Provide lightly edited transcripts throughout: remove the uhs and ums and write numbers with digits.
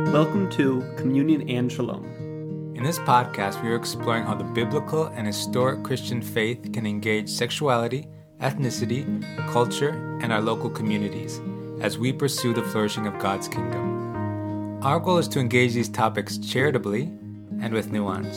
Welcome to Communion and Shalom. In this podcast, we are exploring how the biblical and historic Christian faith can engage sexuality, ethnicity, culture, and our local communities as we pursue the flourishing of God's kingdom. Our goal is to engage these topics charitably and with nuance.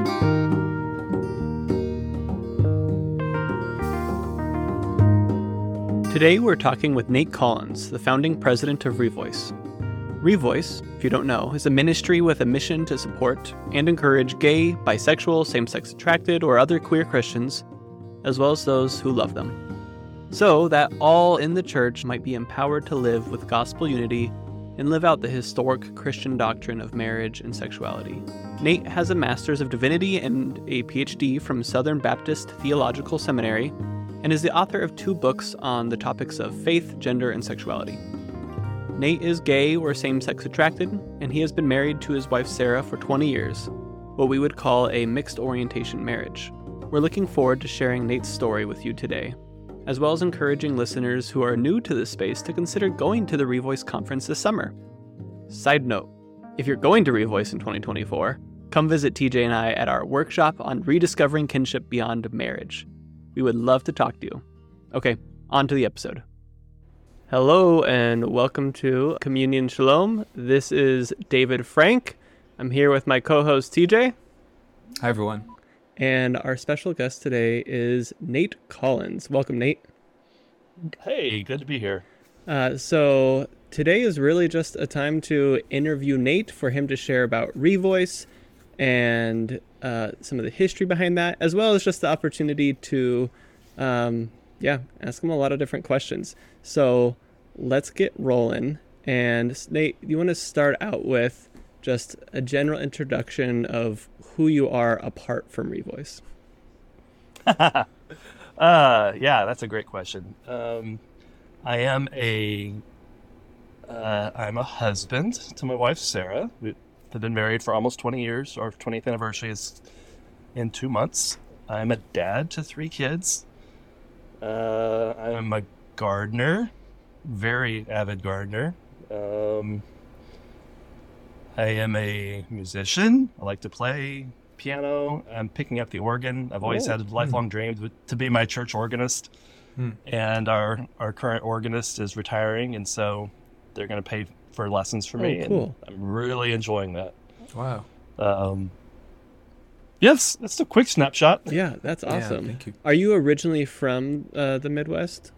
Today we're talking with Nate Collins, the founding president of Revoice. Revoice, if you don't know, is a ministry with a mission to support and encourage gay, bisexual, same-sex attracted, or other queer Christians, as well as those who love them, so that all in the church might be empowered to live with gospel unity and live out the historic Christian doctrine of marriage and sexuality. Nate has a Master's of Divinity and a PhD from Southern Baptist Theological Seminary, and is the author of 2 books on the topics of faith, gender, and sexuality. Nate is gay or same-sex attracted, and he has been married to his wife Sarah for 20 years, what we would call a mixed orientation marriage. We're looking forward to sharing Nate's story with you today, as well as encouraging listeners who are new to this space to consider going to the Revoice conference this summer. Side note, if you're going to Revoice in 2024, come visit TJ and I at our workshop on rediscovering kinship beyond marriage. We would love to talk to you. Okay, on to the episode. Hello and welcome to Communion Shalom. This is David Frank. I'm here with my co-host TJ. Hi, everyone. And our special guest today is Nate Collins. Welcome, Nate. Hey, good to be here. So today is really just a time to interview Nate for him to share about Revoice and some of the history behind that, as well as just the opportunity to ask him a lot of different questions. So let's get rolling. And Nate, you want to start out with just a general introduction of who you are apart from Revoice? Yeah, that's a great question. I'm a husband to my wife, Sarah. We've been married for almost 20 years. Our 20th anniversary is in 2 months. I'm a dad to 3 kids. I'm a gardener, very avid gardener. I am a musician. I like to play piano. I'm picking up the organ. I've always had a lifelong dream to be my church organist. And our current organist is retiring, and so they're going to pay for lessons for me. Cool. And I'm really enjoying that. Wow. Yes, that's a quick snapshot. Yeah, that's awesome. Yeah, thank you. Are you originally from the Midwest?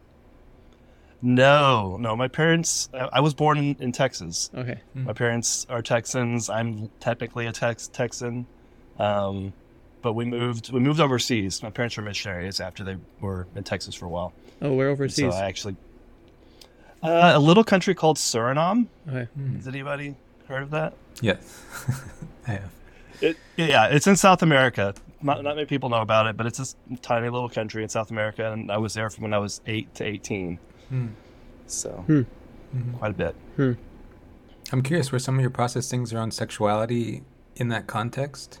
No. My parents, I was born in Texas. Okay. My parents are Texans. I'm technically a Texan. But we moved overseas. My parents were missionaries after they were in Texas for a while. Oh, we're overseas. So I actually, a little country called Suriname. Okay. Has anybody heard of that? Yes, I have. It's in South America. Not many people know about it, but it's this tiny little country in South America, and I was there from when I was 8 to 18. So, quite a bit. I'm curious, were some of your processings around sexuality in that context?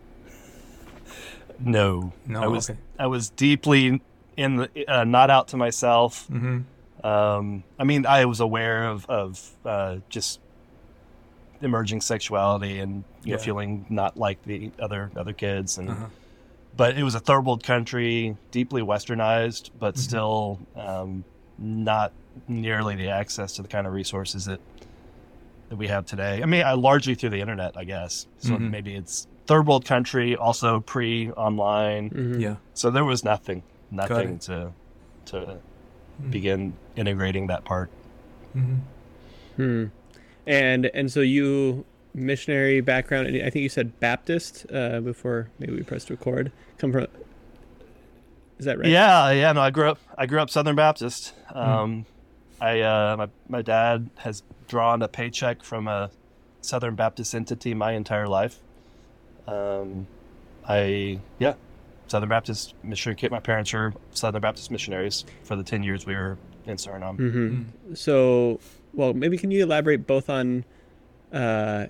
No. Okay. I was deeply in the not out to myself. I mean, I was aware of just emerging sexuality and feeling not like the other kids, and but it was a third world country, deeply westernized, but still not nearly the access to the kind of resources that we have today. I mean, largely through the internet, I guess. So maybe it's third world country, also pre-online. Yeah. So there was nothing to begin integrating that part. And so you, missionary background, and I think you said Baptist before maybe we pressed record. Come from, is that right? Yeah. No, I grew up Southern Baptist. My dad has drawn a paycheck from a Southern Baptist entity my entire life. Southern Baptist missionary. My parents were Southern Baptist missionaries for the 10 years we were in Suriname. So, well, maybe can you elaborate both on, how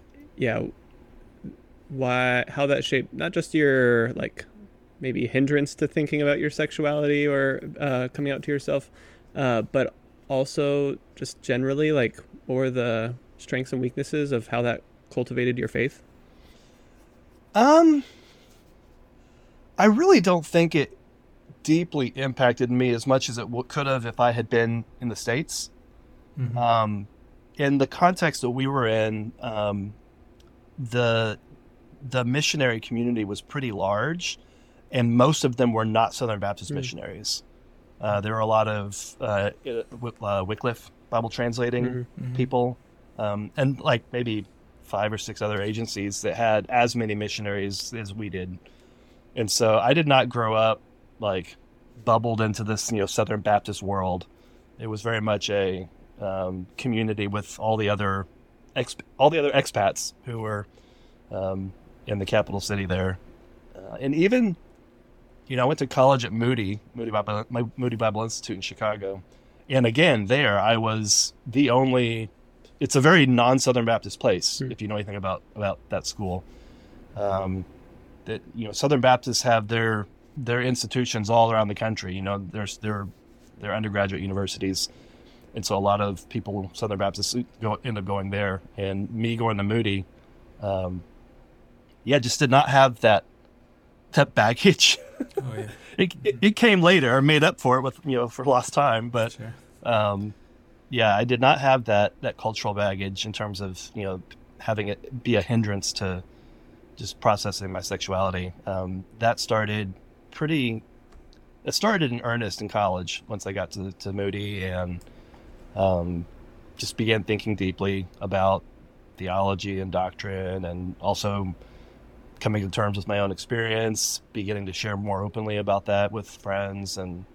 that shaped not just your maybe hindrance to thinking about your sexuality or coming out to yourself, but also just generally, like, what were the strengths and weaknesses of how that cultivated your faith? I really don't think it deeply impacted me as much as it could have if I had been in the States. Mm-hmm. In the context that we were in, the missionary community was pretty large, and most of them were not Southern Baptist missionaries. There were a lot of Wycliffe Bible translating people, and like maybe 5 or 6 other agencies that had as many missionaries as we did. And so I did not grow up like bubbled into this, Southern Baptist world. It was very much a community with all the other expats who were in the capital city there. And even, I went to college at Moody Bible Institute in Chicago. And again, there I was the only. It's a very non-Southern Baptist place, if you know anything about that school. That Southern Baptists have their institutions all around the country. There's their undergraduate universities, and so a lot of people, Southern Baptists, end up going there. And me going to Moody, just did not have that baggage. Oh, yeah. it came later. I made up for it with for lost time, but. Sure. I did not have that cultural baggage in terms of, having it be a hindrance to just processing my sexuality. That started in earnest in college once I got to Moody, and just began thinking deeply about theology and doctrine, and also coming to terms with my own experience, beginning to share more openly about that with friends, and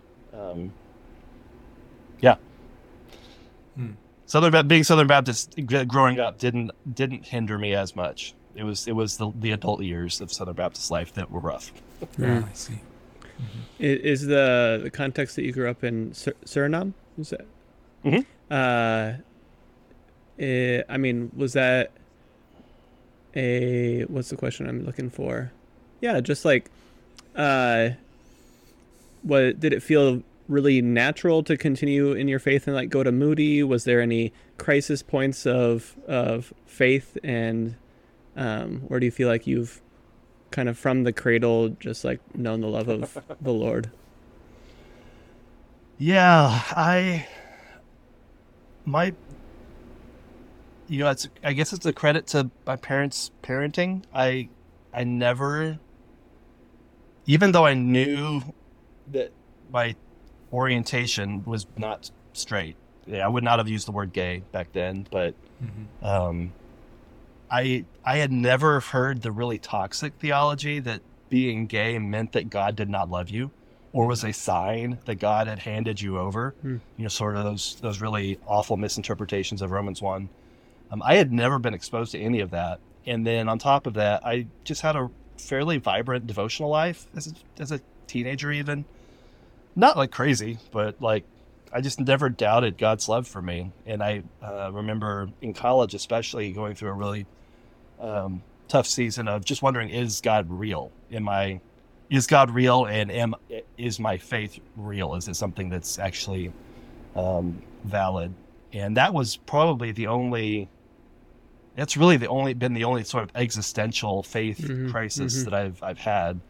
being Southern Baptist growing up didn't hinder me as much. It was the adult years of Southern Baptist life that were rough. Yeah, I see. Mm-hmm. Is the context that you grew up in Suriname? Was that? Mm-hmm. Was that what's the question I'm looking for? Yeah, just like, what did it feel really natural to continue in your faith and like go to Moody? Was there any crisis points of faith, and or do you feel like you've kind of from the cradle just like known the love of the Lord? Yeah, I guess it's a credit to my parents' parenting. I never, even though I knew that my orientation was not straight. I would not have used the word gay back then, but I had never heard the really toxic theology that being gay meant that God did not love you, or was a sign that God had handed you over. Sort of those really awful misinterpretations of Romans 1. I had never been exposed to any of that, and then on top of that, I just had a fairly vibrant devotional life as a teenager, even. Not like crazy, but like I just never doubted God's love for me. And I remember in college, especially, going through a really tough season of just wondering, is God real? Is God real? And is my faith real? Is it something that's actually valid? And that was probably the only sort of existential faith crisis that I've had.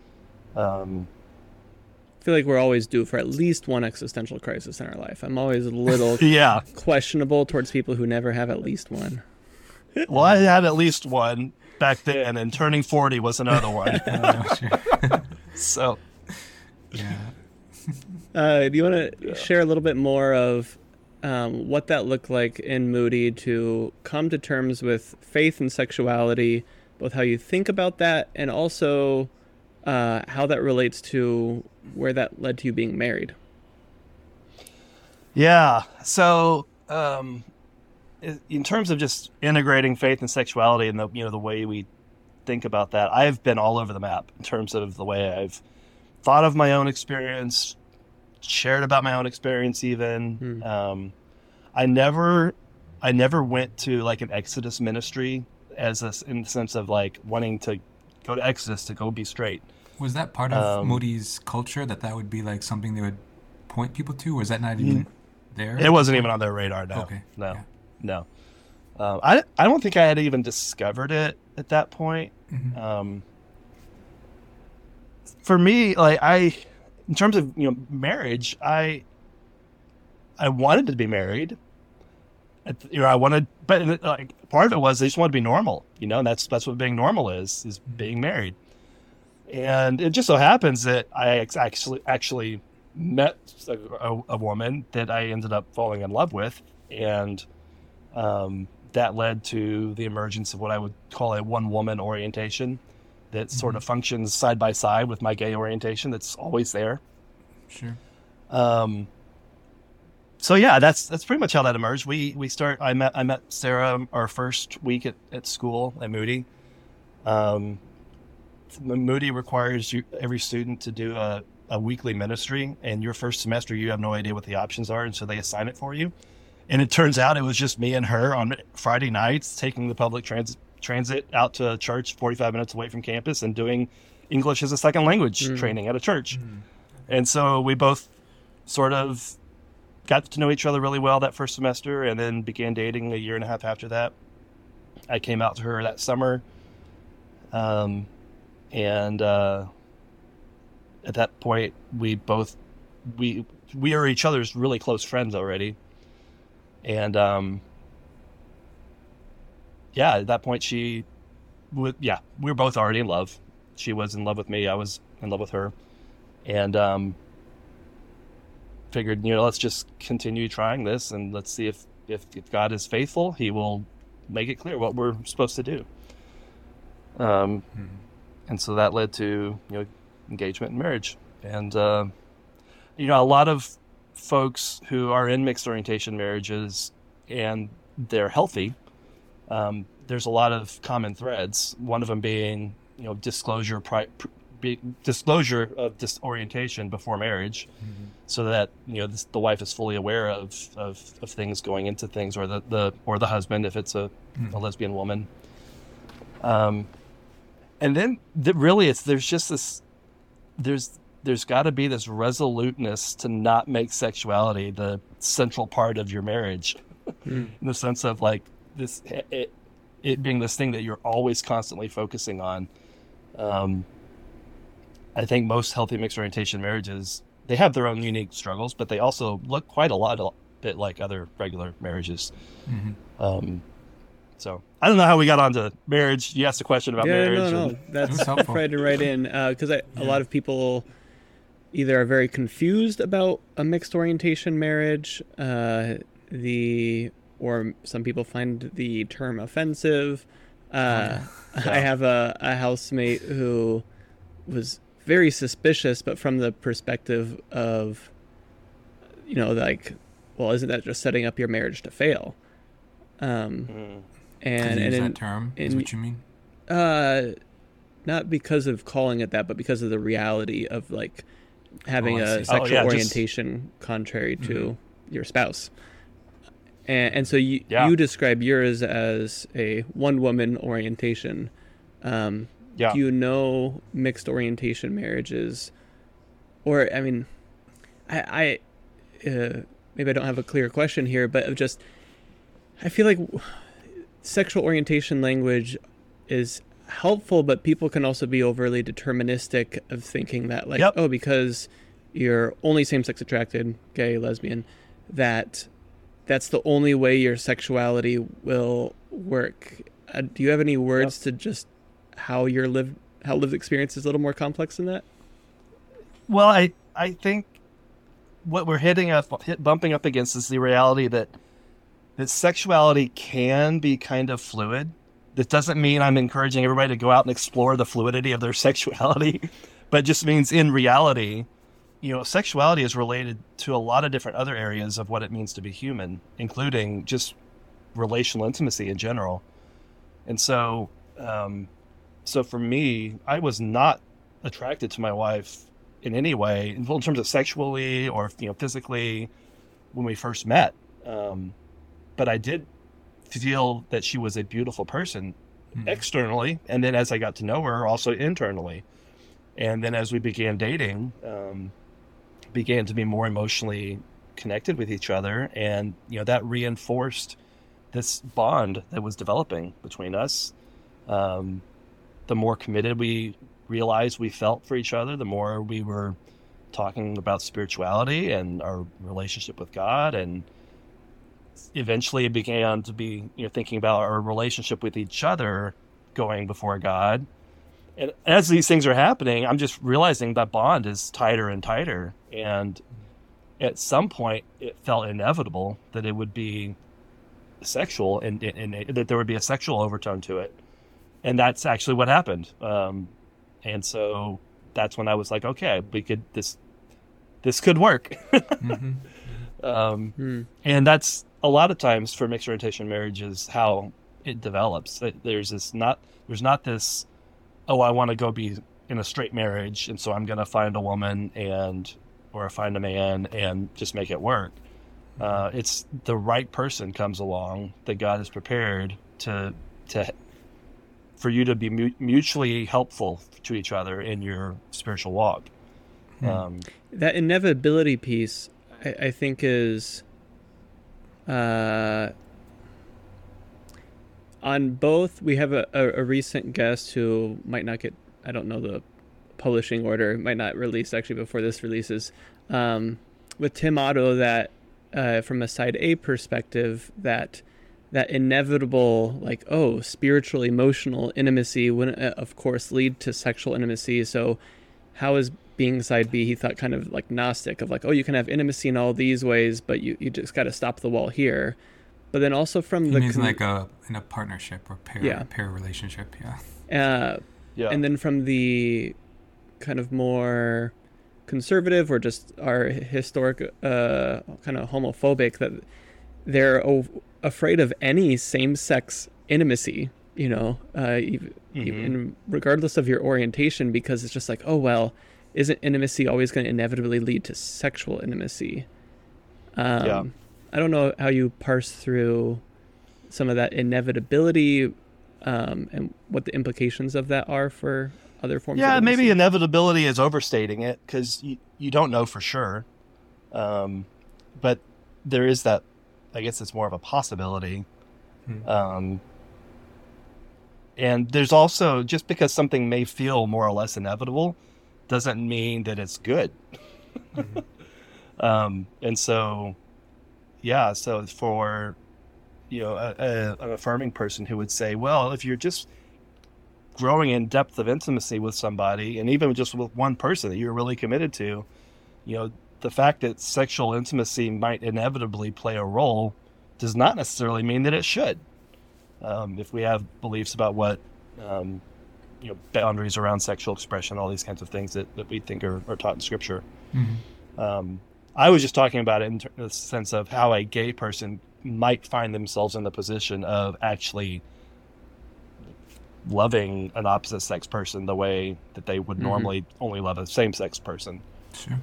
I feel like we're always due for at least one existential crisis in our life. I'm always a little questionable towards people who never have at least one. Well, I had at least one back then, and turning 40 was another one. So, do you want to share a little bit more of what that looked like in Moody to come to terms with faith and sexuality, both how you think about that and also how that relates to where that led to you being married? Yeah. So, in terms of just integrating faith and sexuality and the way we think about that, I've been all over the map in terms of the way I've thought of my own experience, shared about my own experience even. I never went to like an Exodus ministry in the sense of like wanting to go to Exodus to go be straight. Was that part of Moody's culture that would be like something they would point people to? Or was that not even there? It wasn't even on their radar. No. Okay. No. I don't think I had even discovered it at that point. For me, like in terms of marriage, I wanted to be married. I wanted, but like part of it was I just wanted to be normal, and that's what being normal is being married. And it just so happens that I actually met a woman that I ended up falling in love with, and that led to the emergence of what I would call a one-woman orientation that sort of functions side by side with my gay orientation that's always there. Sure. So yeah, that's pretty much how that emerged. I met Sarah our first week at school at Moody. Moody requires every student to do a weekly ministry, and your first semester you have no idea what the options are, and so they assign it for you. And it turns out it was just me and her on Friday nights taking the public transit out to a church 45 minutes away from campus and doing English as a second language training at a church. And so we both sort of got to know each other really well that first semester, and then began dating a year and a half after that. I came out to her that summer. And at that point, we are each other's really close friends already. And at that point, we were both already in love. She was in love with me. I was in love with her. And figured, let's just continue trying this, and let's see if God is faithful, he will make it clear what we're supposed to do. And so that led to engagement and marriage. And a lot of folks who are in mixed orientation marriages and they're healthy, there's a lot of common threads. One of them being disclosure of disorientation before marriage, so that the wife is fully aware of things going into things, or the husband if it's a lesbian woman. And then there's got to be this resoluteness to not make sexuality the central part of your marriage, in the sense of like this it being this thing that you're always constantly focusing on. I think most healthy mixed orientation marriages, they have their own unique struggles, but they also look quite a bit like other regular marriages. So I don't know how we got onto marriage. You asked a question about marriage. No. That's right in, because a lot of people either are very confused about a mixed orientation marriage, or some people find the term offensive. I have a housemate who was very suspicious, but from the perspective of, like, well, isn't that just setting up your marriage to fail? And that term is what you mean? Not because of calling it that, but because of the reality of like having a sexual orientation contrary to your spouse. And so you describe yours as a one-woman orientation. Do you know mixed orientation marriages? Or, I mean, I maybe I don't have a clear question here, but I feel like sexual orientation language is helpful, but people can also be overly deterministic of thinking that, like, because you're only same-sex attracted, gay, lesbian, that's the only way your sexuality will work. Do you have any words to just how lived experience is a little more complex than that? Well, I think what we're bumping up against is the reality that sexuality can be kind of fluid. This doesn't mean I'm encouraging everybody to go out and explore the fluidity of their sexuality, but it just means in reality, sexuality is related to a lot of different other areas of what it means to be human, including just relational intimacy in general. And so, so for me, I was not attracted to my wife in any way, in terms of sexually or physically, when we first met. But I did feel that she was a beautiful person externally, and then as I got to know her, also internally. And then as we began dating, began to be more emotionally connected with each other, and that reinforced this bond that was developing between us. The more committed we realized we felt for each other, the more we were talking about spirituality and our relationship with God, and eventually it began to be, thinking about our relationship with each other going before God. And as these things are happening, I'm just realizing that bond is tighter and tighter. And at some point, it felt inevitable that it would be sexual, and that there would be a sexual overtone to it. And that's actually what happened. And so that's when I was like, okay, this could work. And that's a lot of times for mixed orientation marriages how it develops. There's not this, oh, I want to go be in a straight marriage, and so I'm going to find a woman or find a man and just make it work. It's the right person comes along that God has prepared for you to be mutually helpful to each other in your spiritual walk. That inevitability piece, I think, is on both. We have a recent guest who might not get, I don't know the publishing order, might not release actually before this releases, with Tim Otto, that from a side A perspective, that inevitable, like, spiritual, emotional intimacy would, of course, lead to sexual intimacy. So how is being side B, he thought, kind of like Gnostic, of like, you can have intimacy in all these ways, but you just got to stop the wall here. But then also from in a partnership or pair relationship. And then from the kind of more conservative, or just our historic kind of homophobic, that they're afraid of any same-sex intimacy, even regardless of your orientation, because it's just like, isn't intimacy always going to inevitably lead to sexual intimacy? I don't know how you parse through some of that inevitability and what the implications of that are for other forms of intimacy. Maybe inevitability is overstating it, because you don't know for sure. But there is that, I guess it's more of a possibility. And there's also, just because something may feel more or less inevitable doesn't mean that it's good. And so, so for, an affirming person who would say, well, if you're just growing in depth of intimacy with somebody, and even just with one person that you're really committed to, the fact that sexual intimacy might inevitably play a role does not necessarily mean that it should. If we have beliefs about what, boundaries around sexual expression, all these kinds of things that we think are taught in Scripture. I was just talking about it in the sense of how a gay person might find themselves in the position of actually loving an opposite sex person the way that they would normally only love a same sex person. Sure.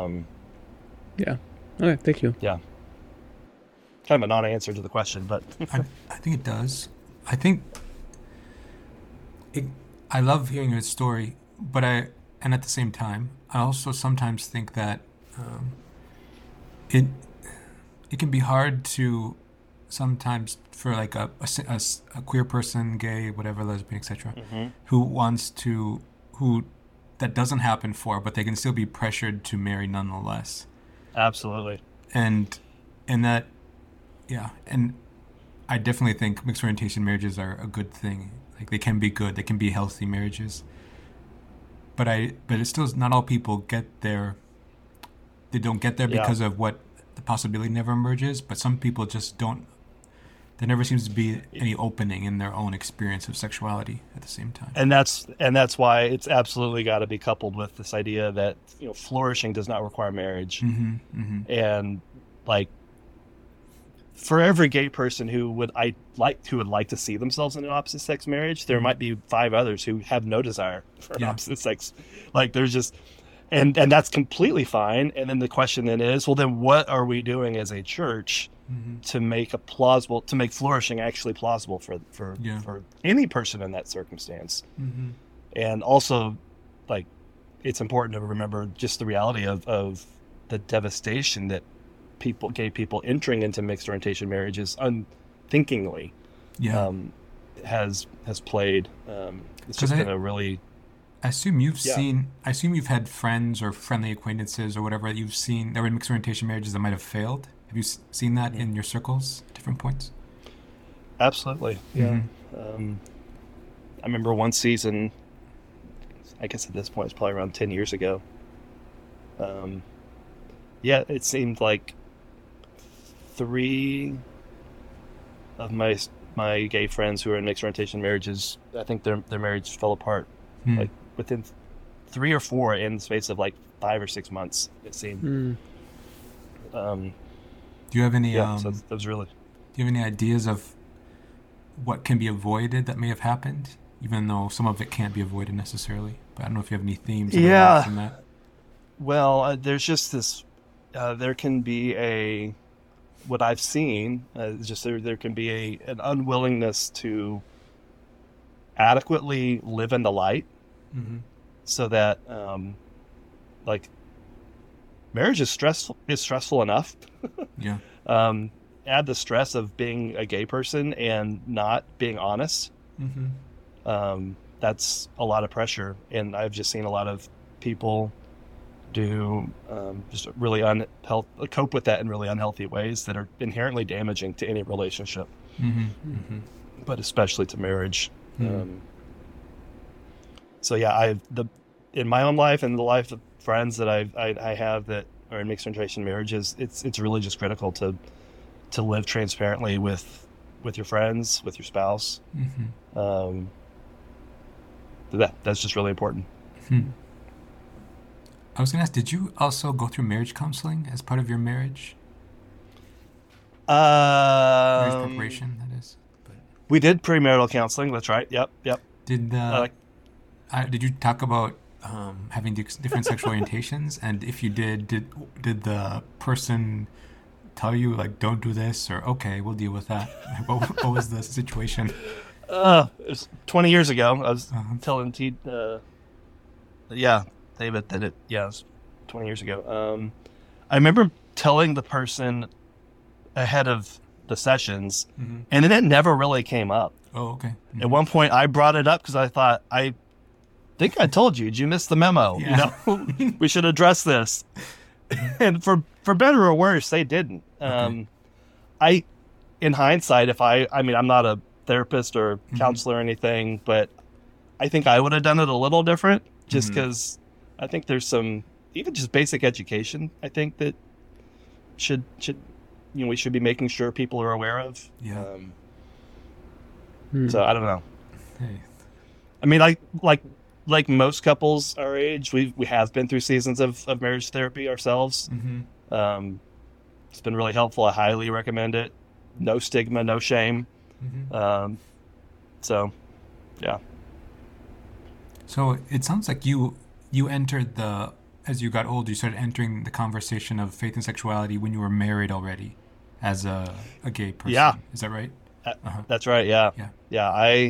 Okay, thank you. Yeah. Kind of a non-answer to the question, but I think it does. I think I love hearing your story, but and at the same time, I also sometimes think that it can be hard to sometimes for like a queer person, gay, whatever, lesbian, etc., who that doesn't happen for, but they can still be pressured to marry nonetheless. Absolutely. And that, and I definitely think mixed orientation marriages are a good thing. Like, they can be good, they can be healthy marriages. But it's still, not all people get there. They don't get there because of what the possibility never emerges. But some people just don't. There never seems to be any opening in their own experience of sexuality at the same time. And that's why it's absolutely got to be coupled with this idea that flourishing does not require marriage. And like, for every gay person who would like to see themselves in an opposite sex marriage, there might be 5 others who have no desire for an opposite sex. Like, there's just, and that's completely fine. And then the question then is, well, then what are we doing as a church to make flourishing actually plausible for any person in that circumstance? And also, like, it's important to remember just the reality of the devastation that gay people entering into mixed orientation marriages thinkingly has played. It's just been a really. I assume you've had friends or friendly acquaintances or whatever that you've seen that were in mixed orientation marriages that might have failed. Have you seen that in your circles at different points? Absolutely. Yeah. I remember one season, I guess at this point it's probably around 10 years ago. It seemed like 3 of my gay friends who are in mixed orientation marriages, I think their marriage fell apart like within 3 or 4 in the space of like 5 or 6 months, it seemed. Do you have any so that was really. Do you have any ideas of what can be avoided that may have happened, even though some of it can't be avoided necessarily? But I don't know if you have any themes from that. Well, there's just this. There can be what I've seen. Just there can be an unwillingness to adequately live in the light, so that like marriage is stressful enough. Yeah. Add the stress of being a gay person and not being honest. That's a lot of pressure, and I've just seen a lot of people do just really cope with that in really unhealthy ways that are inherently damaging to any relationship, but especially to marriage. So yeah, in my own life and the life of friends that I have that are in mixed orientation marriages, it's really just critical to live transparently with your friends, with your spouse. That's just really important. I was going to ask, did you also go through marriage counseling as part of your marriage? Marriage preparation, that is. But we did premarital counseling. That's right. Yep. Did you talk about having different sexual orientations? And if you did the person tell you like don't do this, or okay, we'll deal with that? What was the situation? It was 20 years ago. I was telling David that it was 20 years ago. I remember telling the person ahead of the sessions, and then it never really came up. Oh, okay. At one point, I brought it up because I thought, I think I told you. Did you miss the memo? Yeah. We should address this. And for better or worse, they didn't. Okay. In hindsight, I'm not a therapist or counselor or anything, but I think I would have done it a little different, just because I think there's some, even just basic education, I think that should we should be making sure people are aware of. Yeah. So I don't know. Hey. I mean, like most couples our age, we have been through seasons of marriage therapy ourselves. It's been really helpful. I highly recommend it. No stigma, no shame. So, yeah. So it sounds like you entered as you got older, you started entering the conversation of faith and sexuality when you were married already as a gay person. Yeah. Is that right? That's right. Yeah. Yeah.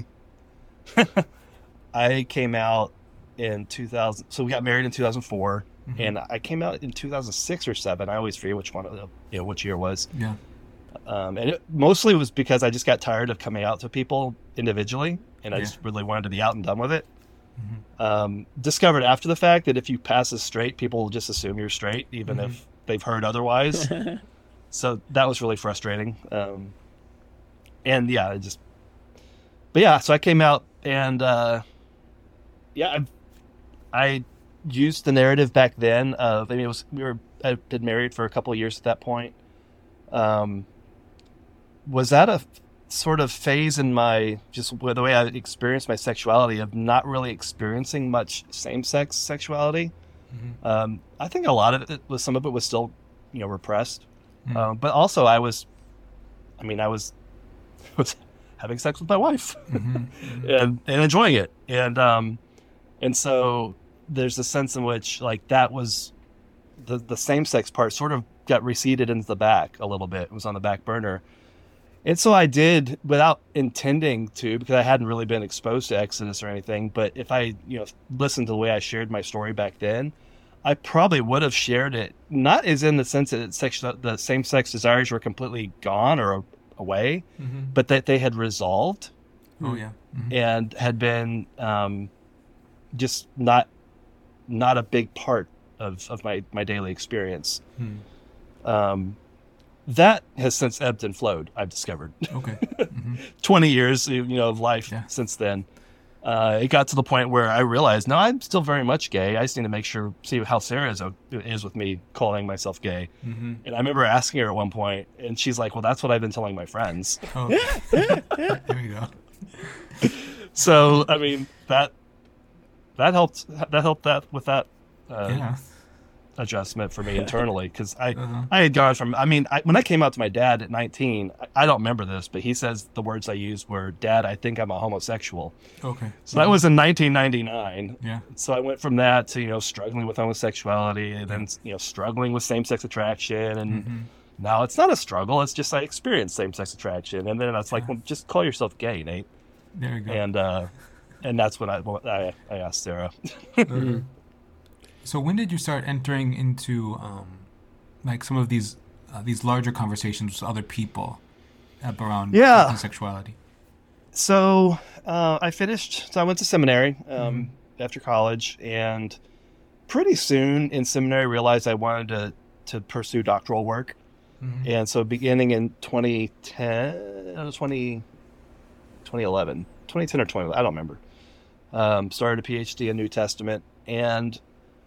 I came out in 2000. So we got married in 2004, and I came out in 2006 or 7. I always forget which which year it was. Yeah. And it mostly was because I just got tired of coming out to people individually, and I just really wanted to be out and done with it. Discovered after the fact that if you pass as straight, people will just assume you're straight, even if they've heard otherwise. So that was really frustrating. So I came out, and I used the narrative back then of, I'd been married for a couple of years at that point. Was that a sort of phase in the way I experienced my sexuality of not really experiencing much same-sex sexuality. I think a lot of it was, some of it was still, repressed. But also I was having sex with my wife and enjoying it. And so there's a sense in which like that was the same-sex part sort of got receded into the back a little bit. It was on the back burner. And so I did, without intending to, because I hadn't really been exposed to Exodus or anything. But if I, listened to the way I shared my story back then, I probably would have shared it, not as in the sense that the same-sex desires were completely gone or away, but that they had resolved. Oh yeah. And had been just not a big part of my daily experience. That has since ebbed and flowed, I've discovered. Okay. 20 years, of life since then. It got to the point where I realized, no, I'm still very much gay. I just need to see how Sarah is with me calling myself gay. And I remember asking her at one point, and she's like, well, that's what I've been telling my friends. Oh. There you go. So, I mean, that helped with that adjustment for me internally, because I had gone from, when I came out to my dad at 19, I don't remember this, but he says the words I used were, "Dad, I think I'm a homosexual." Okay. So that was in 1999. Yeah. So I went from that to, struggling with homosexuality, and then, struggling with same-sex attraction, and now it's not a struggle, it's just I experienced same-sex attraction, and then it's like, well, just call yourself gay, Nate. There you go. And that's when I asked Sarah. So when did you start entering into like some of these larger conversations with other people around sexuality? So I went to seminary after college, and pretty soon in seminary realized I wanted to pursue doctoral work. And so beginning in 2010 or 2011, I don't remember, started a PhD in New Testament, and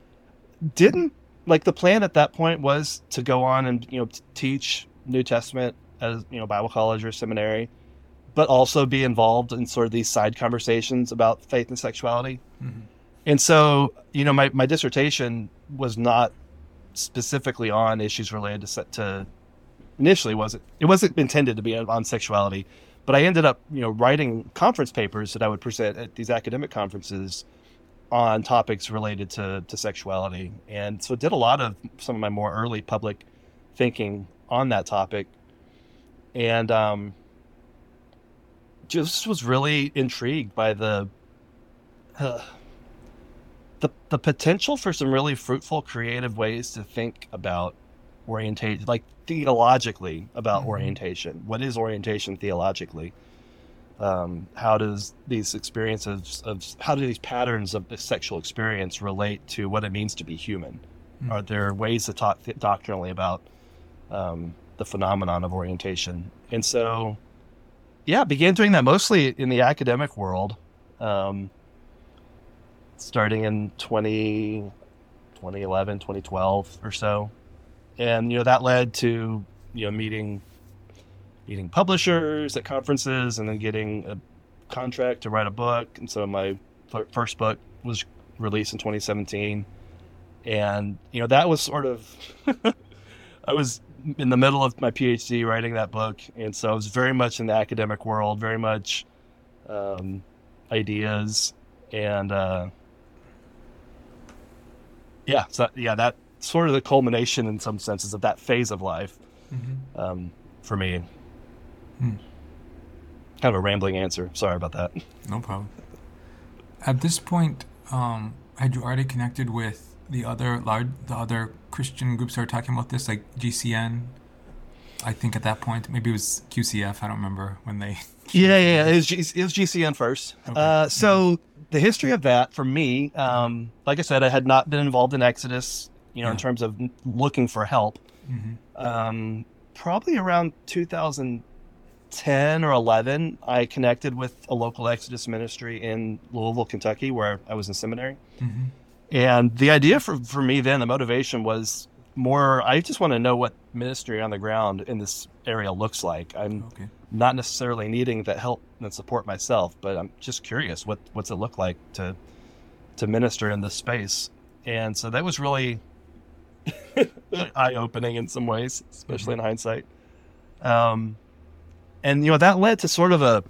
the plan at that point was to go on and, teach New Testament as, Bible college or seminary, but also be involved in sort of these side conversations about faith and sexuality. And so, my dissertation was not specifically on issues related to initially it wasn't intended to be on sexuality, but I ended up, writing conference papers that I would present at these academic conferences on topics related to sexuality. And so did a lot of some of my more early public thinking on that topic. And just was really intrigued by the potential for some really fruitful, creative ways to think about orientation, like theologically about orientation. What is orientation theologically? How does these patterns of the sexual experience relate to what it means to be human? Are there ways to talk doctrinally about the phenomenon of orientation? And so, began doing that mostly in the academic world, starting in 2011, 2012 or so. And, that led to, meeting publishers at conferences, and then getting a contract to write a book. And so my first book was released in 2017. And, that was sort of, I was in the middle of my PhD writing that book. And so I was very much in the academic world, very much ideas. And, that's sort of the culmination in some senses of that phase of life for me. Kind of a rambling answer. Sorry about that. No problem. At this point, had you already connected with the other Christian groups that are talking about this, like GCN? I think at that point, maybe it was QCF. I don't remember when they. Yeah. It was GCN first. Okay. So the history of that for me, like I said, I had not been involved in Exodus, in terms of looking for help. Probably around 2010 or 11, I connected with a local Exodus ministry in Louisville, Kentucky, where I was in seminary. And the idea for me then, the motivation was more, I just want to know what ministry on the ground in this area looks like. I'm not necessarily needing that help and support myself, but I'm just curious, what's it look like to minister in this space? And so that was really eye-opening in some ways, especially in hindsight. And, that led to sort of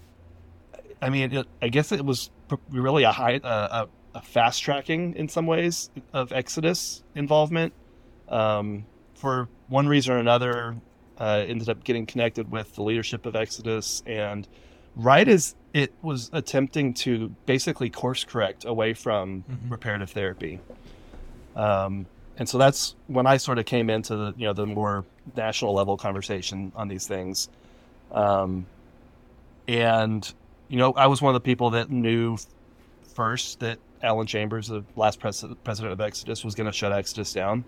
I guess it was really a fast-tracking in some ways of Exodus involvement. For one reason or another, ended up getting connected with the leadership of Exodus, and right as it was attempting to basically course correct away from reparative therapy. And so that's when I sort of came into the more national level conversation on these things. And, I was one of the people that knew first that Alan Chambers, the last president of Exodus, was going to shut Exodus down.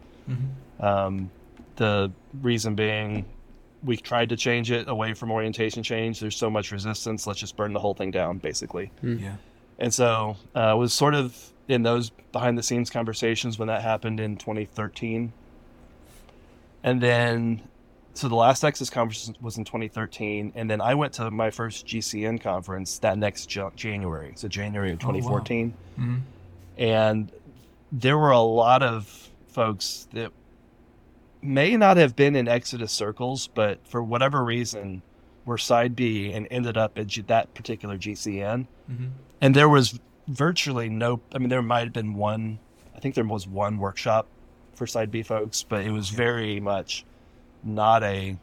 The reason being, we tried to change it away from orientation change. There's so much resistance. Let's just burn the whole thing down, basically. Yeah. And so I was sort of in those behind-the-scenes conversations when that happened in 2013. And then, so the last Exodus conference was in 2013, and then I went to my first GCN conference that next January, so January of 2014. Oh, wow. And there were a lot of folks that may not have been in Exodus circles, but for whatever reason were side B and ended up at that particular GCN. And there was virtually there might have been one, I think there was one workshop for side B folks, but it was very much not a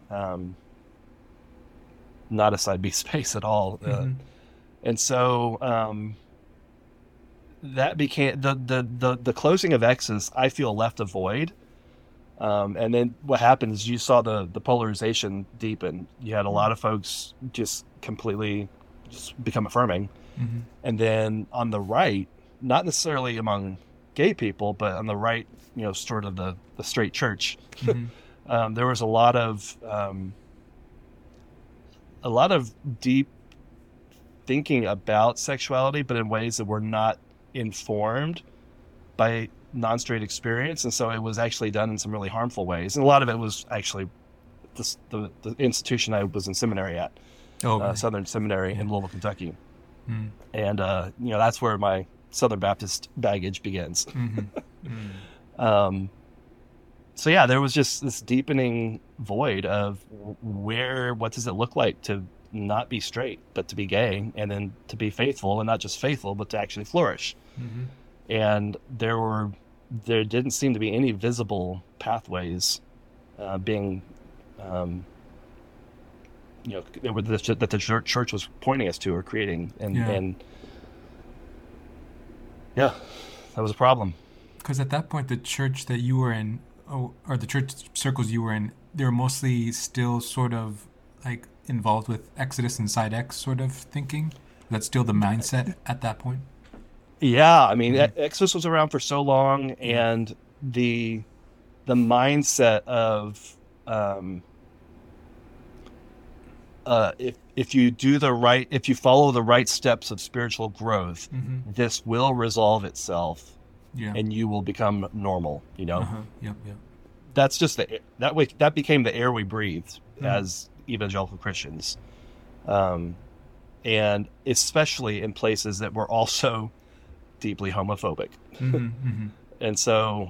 side B space at all. And so that became the closing of Exodus, I feel, left a void. And then what happened is you saw the polarization deepen. You had a lot of folks just completely just become affirming. And then on the right, not necessarily among gay people, but on the right, sort of the straight church, there was a lot of deep thinking about sexuality, but in ways that were not informed by non-straight experience. And so it was actually done in some really harmful ways. And a lot of it was actually the institution I was in seminary at, Southern Seminary in Louisville, Kentucky. And, that's where my Southern Baptist baggage begins. So yeah, there was just this deepening void of what does it look like to not be straight, but to be gay, and then to be faithful, and not just faithful, but to actually flourish. And there didn't seem to be any visible pathways being, that the church was pointing us to or creating. And that was a problem. Because at that point, the church that you were in, or the church circles you were in, they were mostly still sort of like involved with Exodus and Side X sort of thinking. That's still the mindset at that point. Yeah, I mean, Exodus was around for so long, and the mindset of if you follow the right steps of spiritual growth, this will resolve itself, and you will become normal. That's just that became the air we breathed as evangelical Christians, and especially in places that were also deeply homophobic. And so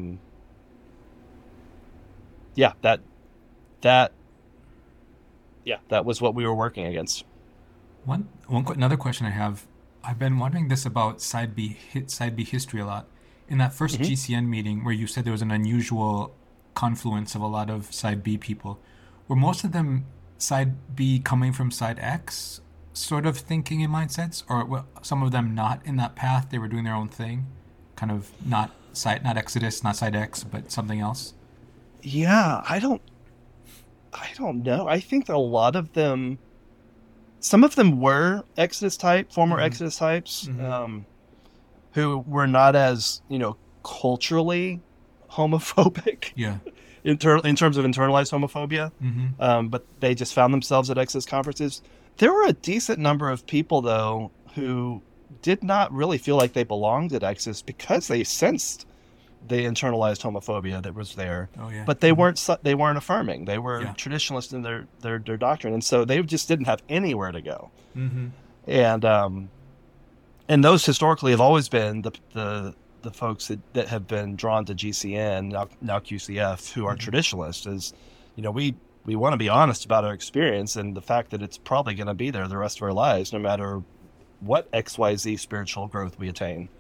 that was what we were working against. Another question I have, I've been wondering this about side B history a lot. In that first GCN meeting where you said there was an unusual confluence of a lot of side B people, were most of them side B coming from side X sort of thinking and mindsets, or were some of them not in that path? They were doing their own thing, kind of not Exodus, not side X, but something else? Yeah, I don't know. I think that a lot of them, some of them were Exodus type, former Exodus types, who were not as, culturally homophobic. Yeah. In terms of internalized homophobia. But they just found themselves at Exodus conferences. There were a decent number of people, though, who did not really feel like they belonged at Exodus because they sensed the internalized homophobia that was there. But they weren't affirming. They were traditionalist in their doctrine, and so they just didn't have anywhere to go. And those historically have always been the folks that have been drawn to GCN, now QCF, who are traditionalists. Is we want to be honest about our experience and the fact that it's probably going to be there the rest of our lives, no matter what XYZ spiritual growth we attain.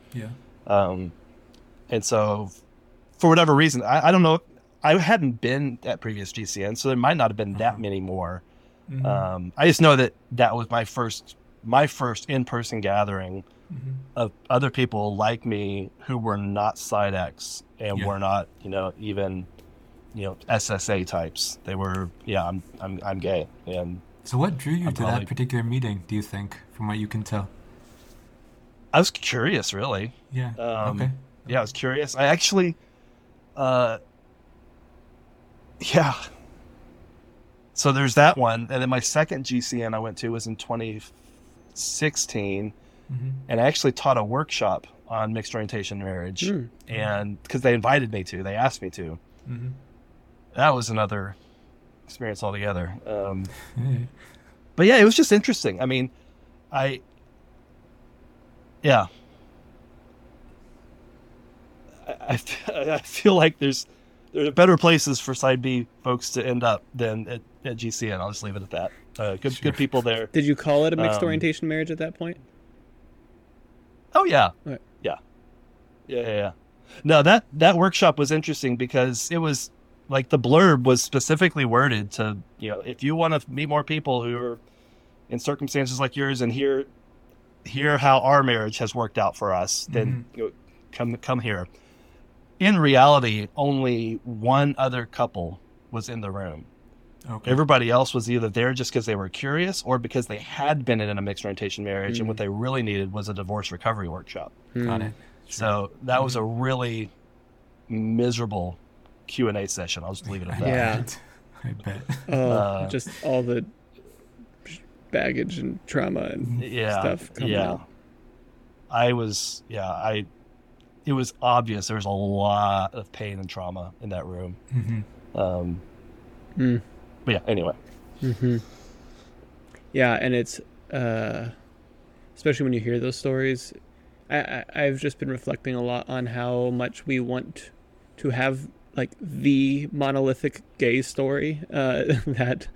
And so, for whatever reason, I don't know. I hadn't been at previous GCN, so there might not have been that many more. I just know that was my first in-person gathering of other people like me who were not side X and were not, even, SSA types. They were, I'm gay. And So what drew you to probably... that particular meeting, do you think, from what you can tell? I was curious, really. Yeah. Okay. Yeah, I was curious. I actually, yeah. So there's that one. And then my second GCN I went to was in 2016. Mm-hmm. And I actually taught a workshop on mixed orientation marriage. And because they invited me to, they asked me to. Mm-hmm. That was another experience altogether. But yeah, it was just interesting. I mean, I feel like there are better places for Side B folks to end up than at GCN. I'll just leave it at that. Good people there. Did you call it a mixed orientation marriage at that point? Oh yeah, right. Yeah. No, that workshop was interesting because it was like the blurb was specifically worded to, if you want to meet more people who are in circumstances like yours and hear how our marriage has worked out for us, then come here. In reality, only one other couple was in the room. Okay. Everybody else was either there just because they were curious or because they had been in a mixed orientation marriage, and what they really needed was a divorce recovery workshop. Got it. So that was a really miserable Q&A session. I'll just leave it at that. I bet. Just all the baggage and trauma and stuff coming out. It was obvious there was a lot of pain and trauma in that room. Mm-hmm. But yeah, anyway. Mm-hmm. Yeah, and it's especially when you hear those stories, I've just been reflecting a lot on how much we want to have like the monolithic gay story and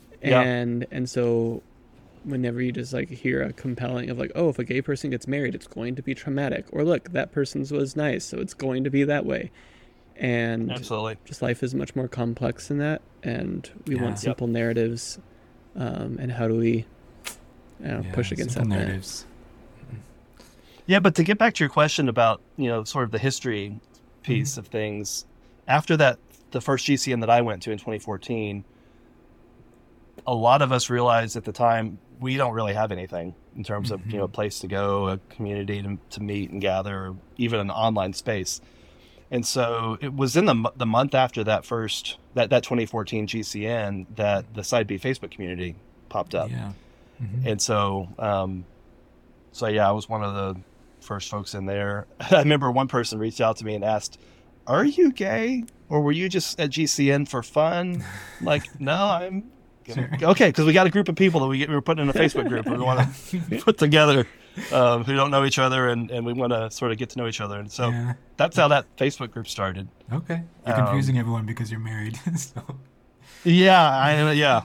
so whenever you just like hear a compelling of like, oh, if a gay person gets married, it's going to be traumatic, or look, that person's was nice, so it's going to be that way. And absolutely, just life is much more complex than that, and we want simple narratives. And how do we push against that narratives? Yeah, but to get back to your question about sort of the history piece of things, after that, the first GCN that I went to in 2014, a lot of us realized at the time we don't really have anything in terms of a place to go, a community to meet and gather, or even an online space. And so it was in the month after that 2014 GCN that the Side B Facebook community popped up. Yeah. And so I was one of the first folks in there. I remember one person reached out to me and asked, "Are you gay, or were you just at GCN for fun?" Like, no, I'm okay, because we got a group of people that we were putting in a Facebook group we want to put together who don't know each other, and we want to sort of get to know each other. And so that's how that Facebook group started. Okay. You're confusing everyone because you're married. So. Yeah. Yeah.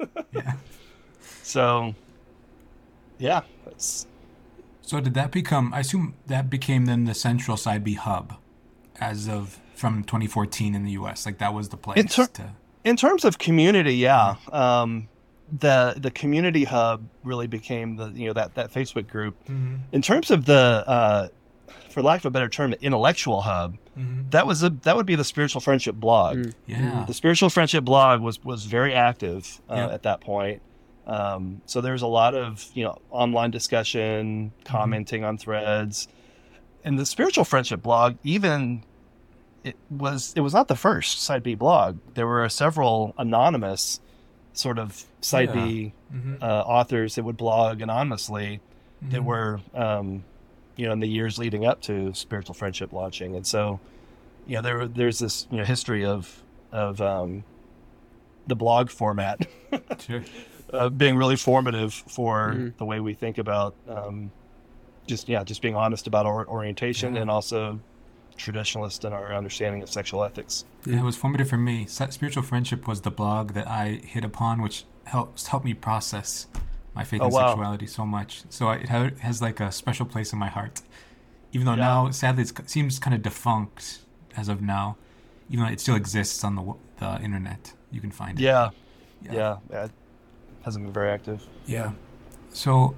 So, yeah. So did that become, I assume that became then the central Side B hub from 2014 in the U.S. Like that was the place In terms of community, yeah. The community hub really became that Facebook group. Mm-hmm. In terms of the, for lack of a better term, the intellectual hub, that would be the Spiritual Friendship blog. Mm. Yeah. The Spiritual Friendship blog was very active at that point. So there's a lot of online discussion, commenting on threads, and the Spiritual Friendship blog even. It was not the first Side B blog. There were several anonymous sort of Side B authors that would blog anonymously that were, in the years leading up to Spiritual Friendship launching. And so, there's this history of the blog format being really formative for the way we think about just being honest about our orientation and also traditionalist in our understanding of sexual ethics. Yeah, it was formative for me. Spiritual Friendship was the blog that I hit upon, which helped me process my faith and sexuality so much. So it has like a special place in my heart. Even though now, sadly, it seems kind of defunct as of now. Even though it still exists on the internet. You can find it. Yeah. It hasn't been very active. Yeah. So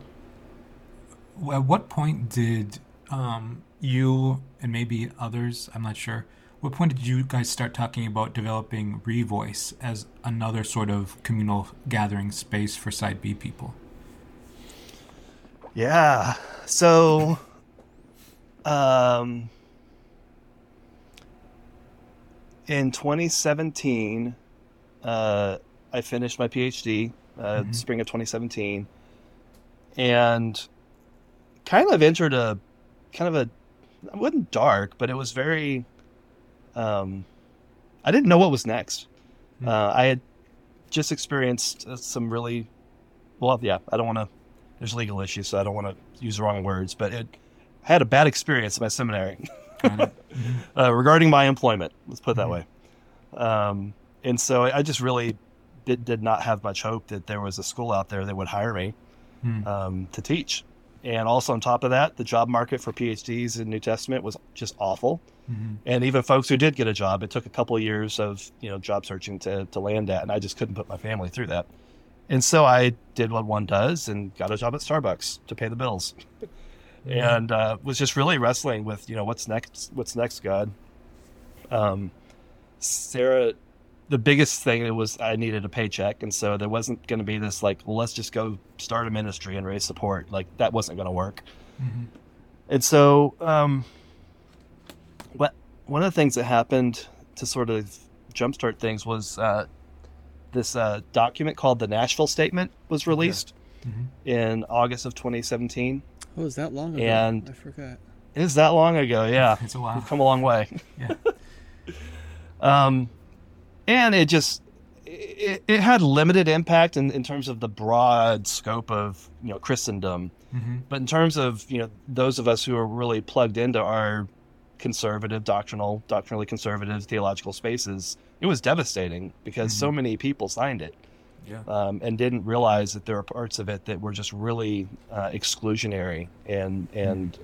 at what point did you and maybe others, I'm not sure, What point did you guys start talking about developing Revoice as another sort of communal gathering space for Side B people? Yeah. So, in 2017, I finished my PhD, spring of 2017, and kind of entered it wasn't dark, but it was very, I didn't know what was next. I had just experienced some really, I don't want to, there's legal issues, so I don't want to use the wrong words, but I had a bad experience at my seminary regarding my employment. Let's put it that way. And so I just really did not have much hope that there was a school out there that would hire me to teach. And also on top of that, the job market for PhDs in New Testament was just awful. And even folks who did get a job, it took a couple of years of job searching to land at, and I just couldn't put my family through that. And so I did what one does and got a job at Starbucks to pay the bills. And was just really wrestling with, what's next, God. Sarah, the biggest thing was I needed a paycheck. And so there wasn't going to be this let's just go start a ministry and raise support. That wasn't going to work. And so one of the things that happened to sort of jumpstart things was this document called the Nashville Statement was released in August of 2017. Oh, is that long ago? And I forgot. It is that long ago, yeah. It's a while. We've come a long way. Yeah. And it just it had limited impact in terms of the broad scope of Christendom, but in terms of those of us who are really plugged into our conservative doctrinally conservative theological spaces, it was devastating because so many people signed it. And didn't realize that there were parts of it that were just really exclusionary and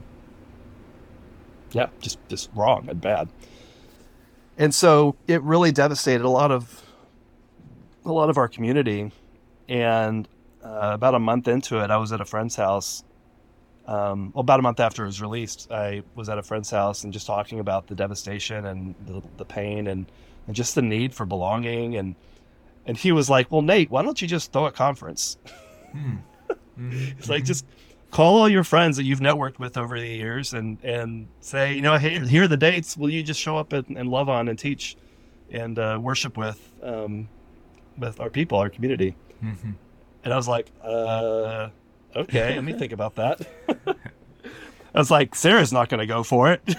just wrong and bad. And so it really devastated a lot of our community. And about a month into it, I was at a friend's house. About a month after it was released, I was at a friend's house and just talking about the devastation and the pain and just the need for belonging. And he was like, "Well, Nate, why don't you just throw a conference?" It's like, just call all your friends that you've networked with over the years and say, hey, here are the dates. Will you just show up and love on and teach and worship with our people, our community? And I was like, okay, let me think about that. I was like, Sarah's not going to go for it.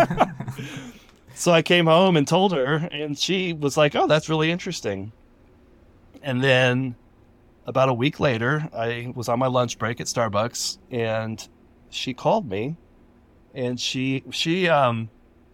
So I came home and told her, and she was like, oh, that's really interesting. And then about a week later, I was on my lunch break at Starbucks, and she called me, and she's a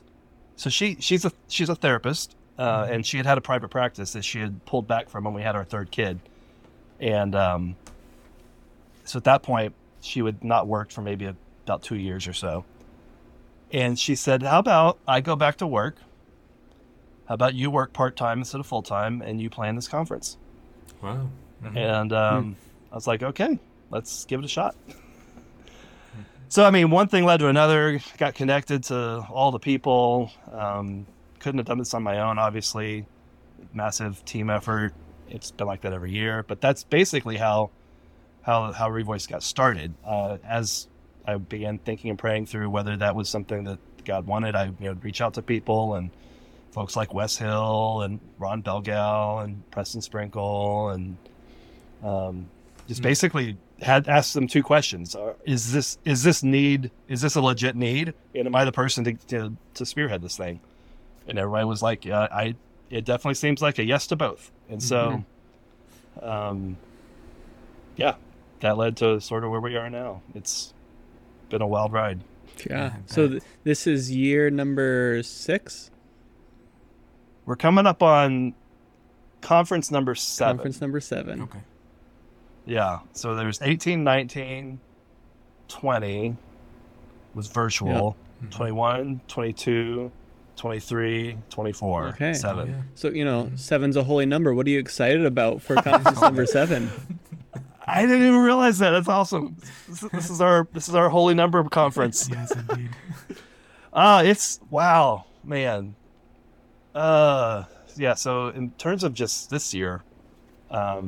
therapist, and she had a private practice that she had pulled back from when we had our third kid, and so at that point she would not work for maybe about 2 years or so, and she said, "How about I go back to work? How about you work part-time instead of full-time, and you plan this conference?" Wow. And I was like, okay, let's give it a shot. So, I mean, one thing led to another, got connected to all the people. Couldn't have done this on my own, obviously. Massive team effort. It's been like that every year. But that's basically how Revoice got started. As I began thinking and praying through whether that was something that God wanted, I reach out to people, and folks like Wes Hill and Ron Belgal and Preston Sprinkle, and just basically had asked them two questions: is this a legit need, and am I the person to spearhead this thing? And everybody was like, yeah, it definitely seems like a yes to both. And so that led to sort of where we are now. It's been a wild ride. Yeah. So this is year number 6. We're coming up on conference number 7. Conference number 7. Okay. Yeah. So there's 18, 19, 20 was virtual. Yep. 21, 22, 23, 24, okay. 7. Oh, yeah. So, 7's a holy number. What are you excited about for conference number 7? I didn't even realize that. That's awesome. This is our holy number conference. Yes, indeed. It's wow. man. Yeah, so in terms of just this year, I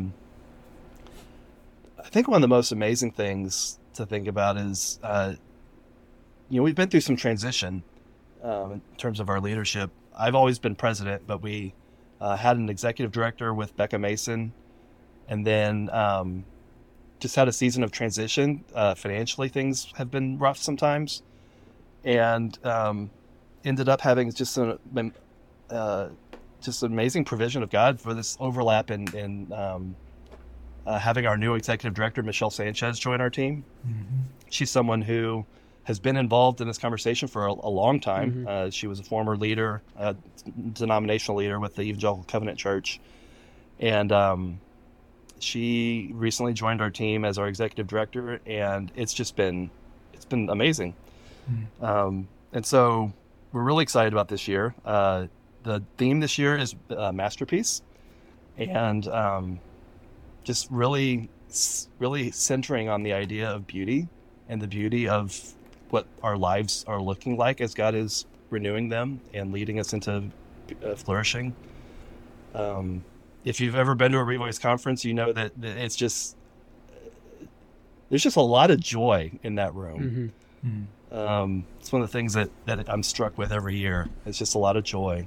think one of the most amazing things to think about is, we've been through some transition in terms of our leadership. I've always been president, but we had an executive director with Becca Mason, and then just had a season of transition. Financially, things have been rough sometimes, and ended up having just an amazing provision of God for this overlap in having our new executive director, Michelle Sanchez, join our team. Mm-hmm. She's someone who has been involved in this conversation for a long time. Mm-hmm. She was a former leader, denominational leader with the Evangelical Covenant Church. And she recently joined our team as our executive director, and it's been amazing. Mm-hmm. And so we're really excited about this year. The theme this year is Masterpiece, and just really centering on the idea of beauty and the beauty of what our lives are looking like as God is renewing them and leading us into flourishing. If you've ever been to a Revoice conference, you know that it's just, there's just a lot of joy in that room. Mm-hmm. Mm-hmm. It's one of the things that I'm struck with every year. It's just a lot of joy.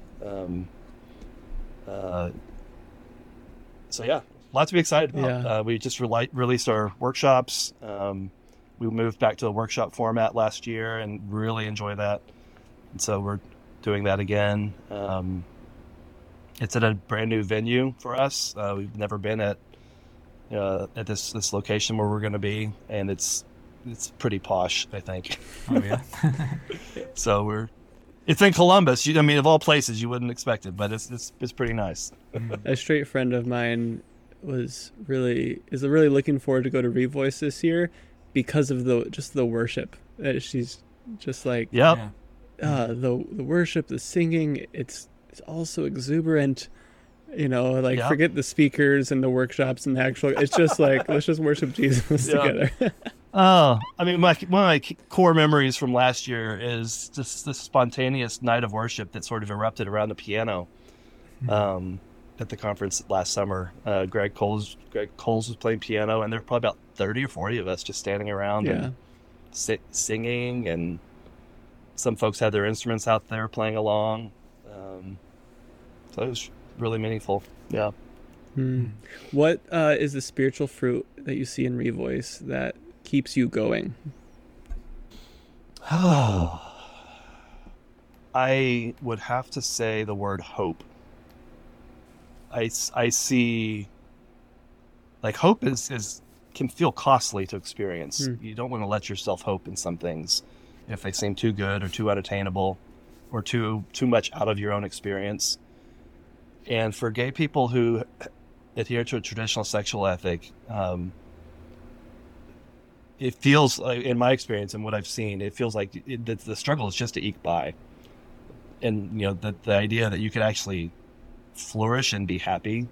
So yeah, lots to be excited about. Yeah. We just released our workshops. We moved back to a workshop format last year and really enjoy that. And so we're doing that again. It's at a brand new venue for us. We've never been at this location where we're going to be, and it's pretty posh, I think. Oh yeah. So it's in Columbus. Of all places, you wouldn't expect it, but it's pretty nice. A straight friend of mine is really looking forward to go to Revoice this year because of the worship. She's just like, yep. The worship, the singing, it's also exuberant. Forget the speakers and the workshops and the actual. It's just like, let's just worship Jesus together. One of my core memories from last year is just this spontaneous night of worship that sort of erupted around the piano at the conference last summer. Greg Coles was playing piano, and there were probably about 30 or 40 of us just standing around and singing, and some folks had their instruments out there playing along. So it was really meaningful. Yeah. What is the spiritual fruit that you see in Revoice that keeps you going? I would have to say the word hope. I see, like, hope can feel costly to experience. You don't want to let yourself hope in some things if they seem too good or too unattainable or too much out of your own experience. And for gay people who adhere to a traditional sexual ethic, it feels like, in my experience and what I've seen, it feels like the struggle is just to eke by. And, the idea that you could actually flourish and be happy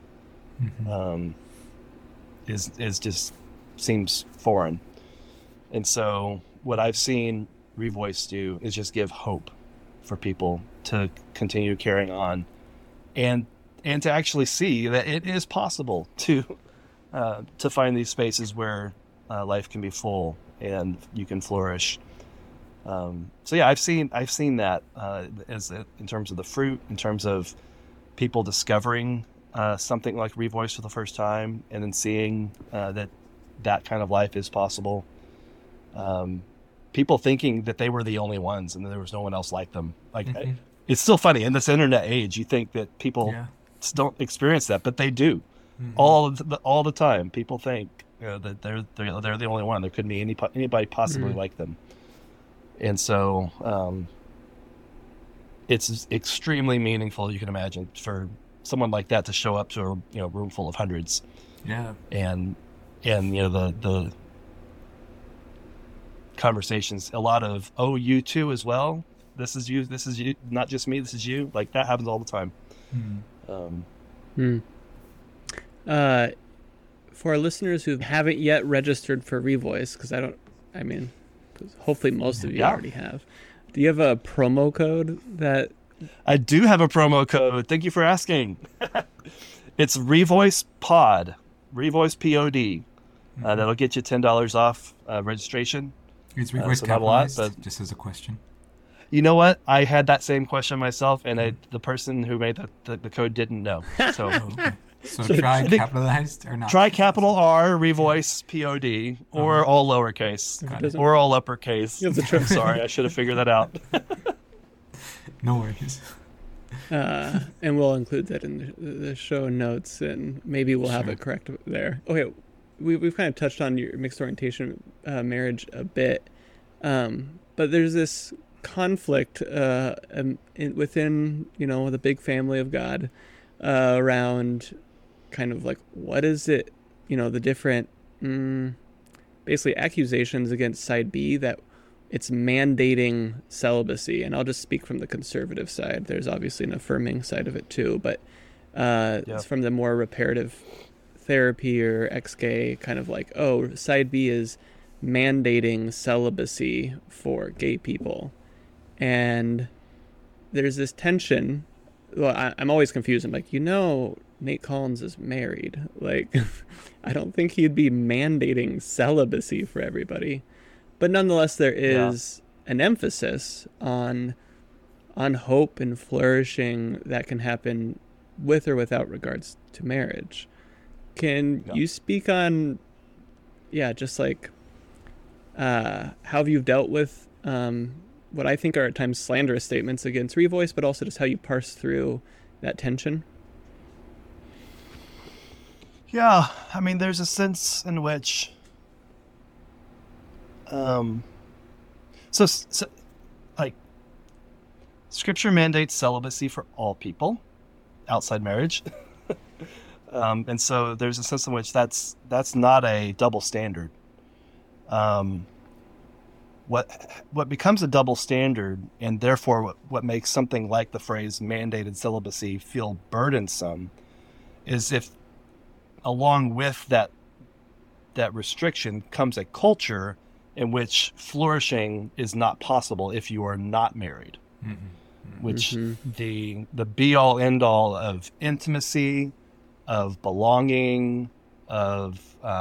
is just seems foreign. And so what I've seen Revoice do is just give hope for people to continue carrying on and to actually see that it is possible to find these spaces where life can be full and you can flourish. So yeah, I've seen that as in terms of the fruit, in terms of people discovering something like Revoice for the first time, and then seeing that kind of life is possible. People thinking that they were the only ones and that there was no one else like them. Like, it's still funny in this internet age. You think that people don't experience that, but they do. All the time. People think that they're the only one. There couldn't be anybody possibly like them. And so it's extremely meaningful, you can imagine, for someone like that to show up to a room full of hundreds. Yeah. And the conversations, a lot of, oh, you too as well. This is you, not just me, this is you. Like, that happens all the time. For our listeners who haven't yet registered for Revoice, because hopefully most of you already have. Do you have a promo code that I do have a promo code. Thank you for asking. It's Revoice Pod, Revoice POD. That'll get you $10 off registration. Is Revoice so not a lot, capitalized? but Just as a question. you know what? I had that same question myself, and the person who made the code didn't know. So Okay. So try capitalized or not? try capital R, Revoice POD, or all lowercase, or all uppercase. I'm sorry, I should have figured that out. No worries. And we'll include that in the show notes, and maybe we'll have it correct there. Okay, we've kind of touched on your mixed orientation marriage a bit, but there's this conflict within the big family of God around kind of like what is it, the different basically accusations against side B that it's mandating celibacy. And I'll just speak from the conservative side. There's obviously an affirming side of it too, but it's from the more reparative therapy or ex-gay kind of like, oh, side B is mandating celibacy for gay people. And there's this tension. Well, I'm always confused. I'm like, Nate Collins is married. Like, I don't think he'd be mandating celibacy for everybody. But nonetheless, there is an emphasis on hope and flourishing that can happen with or without regards to marriage. Can you speak on, just like how you've dealt with what I think are at times slanderous statements against Revoice, but also just how you parse through that tension? Yeah, I mean, there's a sense in which, Scripture mandates celibacy for all people outside marriage, and so there's a sense in which that's not a double standard. What becomes a double standard, and therefore what makes something like the phrase mandated celibacy feel burdensome, is if along with that restriction comes a culture in which flourishing is not possible if you are not married, which the be all end all of intimacy, of belonging, of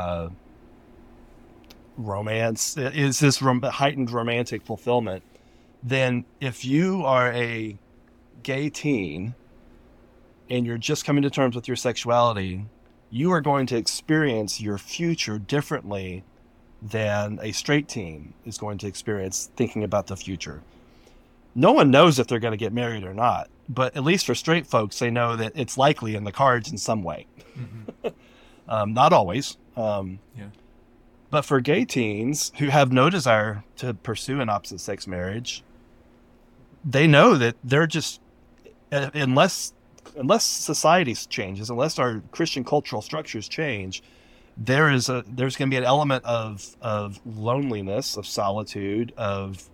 romance is this heightened romantic fulfillment. Then if you are a gay teen and you're just coming to terms with your sexuality, you are going to experience your future differently than a straight teen is going to experience thinking about the future. No one knows if they're going to get married or not, but at least for straight folks, they know that it's likely in the cards in some way. Not always. But for gay teens who have no desire to pursue an opposite sex marriage, they know that they're just, unless society changes, unless our Christian cultural structures change, there's going to be an element of loneliness, of solitude, of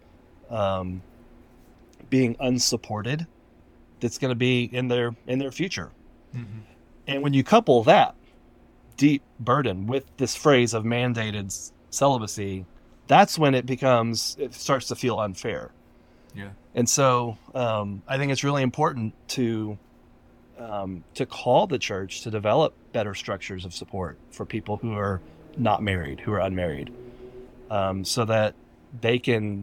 being unsupported that's going to be in their future. And when you couple that deep burden with this phrase of mandated celibacy, that's when it starts to feel unfair. And so I think it's really important to call the church to develop better structures of support for people who are not married, who are unmarried, so that they can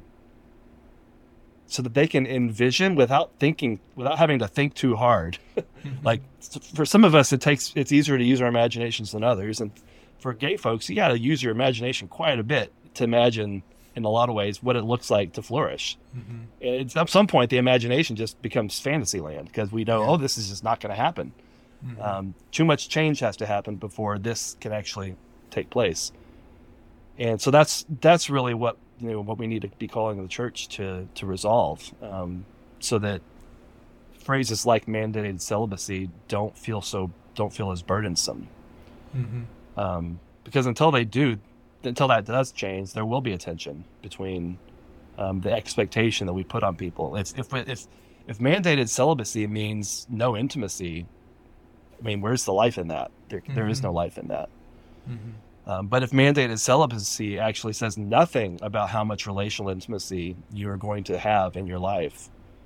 envision without having to think too hard. Like for some of us, it's easier to use our imaginations than others. And for gay folks, you got to use your imagination quite a bit to imagine in a lot of ways what it looks like to flourish. And at some point, the imagination just becomes fantasy land because we know, this is just not going to happen. Too much change has to happen before this can actually take place. And so that's really what we need to be calling the church to resolve, so that phrases like mandated celibacy don't feel as burdensome. Because until that does change, there will be a tension between the expectation that we put on people. If mandated celibacy means no intimacy, I mean, where's the life in that? There is no life in that. But if mandated celibacy actually says nothing about how much relational intimacy you are going to have in your life,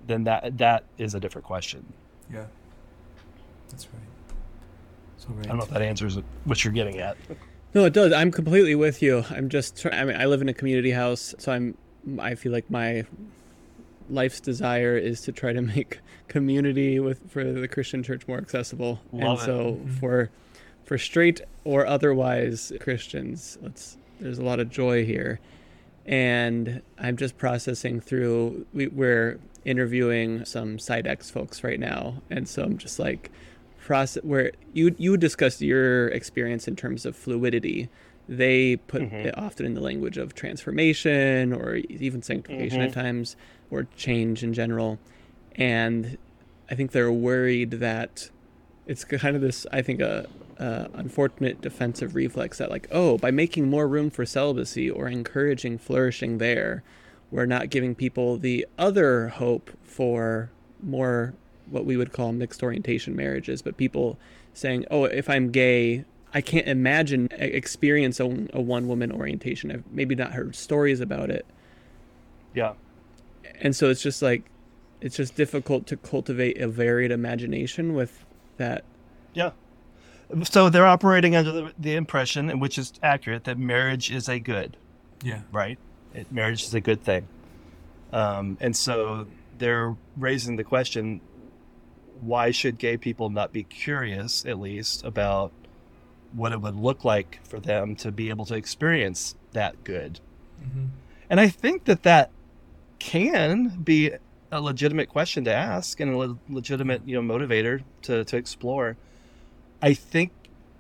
then that is a different question. Yeah, that's right. So right. I don't know if that answers what you're getting at. No, it does. I'm completely with you. I'm just I mean, I live in a community house, so I feel like my life's desire is to try to make community for the Christian church more accessible. Love and so it. for straight or otherwise Christians, there's a lot of joy here. And I'm just processing through, we're interviewing some SideX folks right now. And so I'm just like, where you discussed your experience in terms of fluidity. They put it often in the language of transformation or even sanctification at times, or change in general. And I think they're worried that it's kind of this, I think, unfortunate defensive reflex that, like, oh, by making more room for celibacy or encouraging flourishing there, we're not giving people the other hope for more what we would call mixed orientation marriages, but people saying, oh, if I'm gay, I can't imagine experience a one-woman orientation. I've maybe not heard stories about it. Yeah. And so it's just like, it's just difficult to cultivate a varied imagination with that. Yeah. So they're operating under the impression, and which is accurate, that marriage is a good. Yeah. Right? Marriage is a good thing. And so they're raising the question, why should gay people not be curious, at least, about what it would look like for them to be able to experience that good? And I think that can be a legitimate question to ask and a legitimate, motivator to explore. I think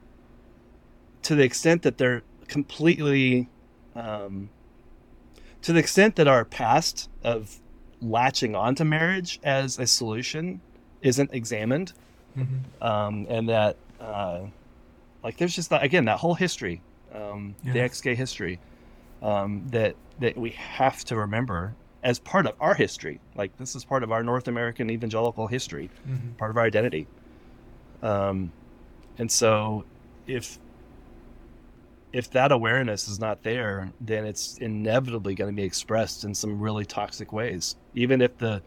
to the extent that they're completely, to the extent that our past of latching onto marriage as a solution isn't examined, and that, there's just that whole history, the ex-gay history, that we have to remember as part of our history. Like, this is part of our North American evangelical history, part of our identity. And so if that awareness is not there, then it's inevitably going to be expressed in some really toxic ways. Even if the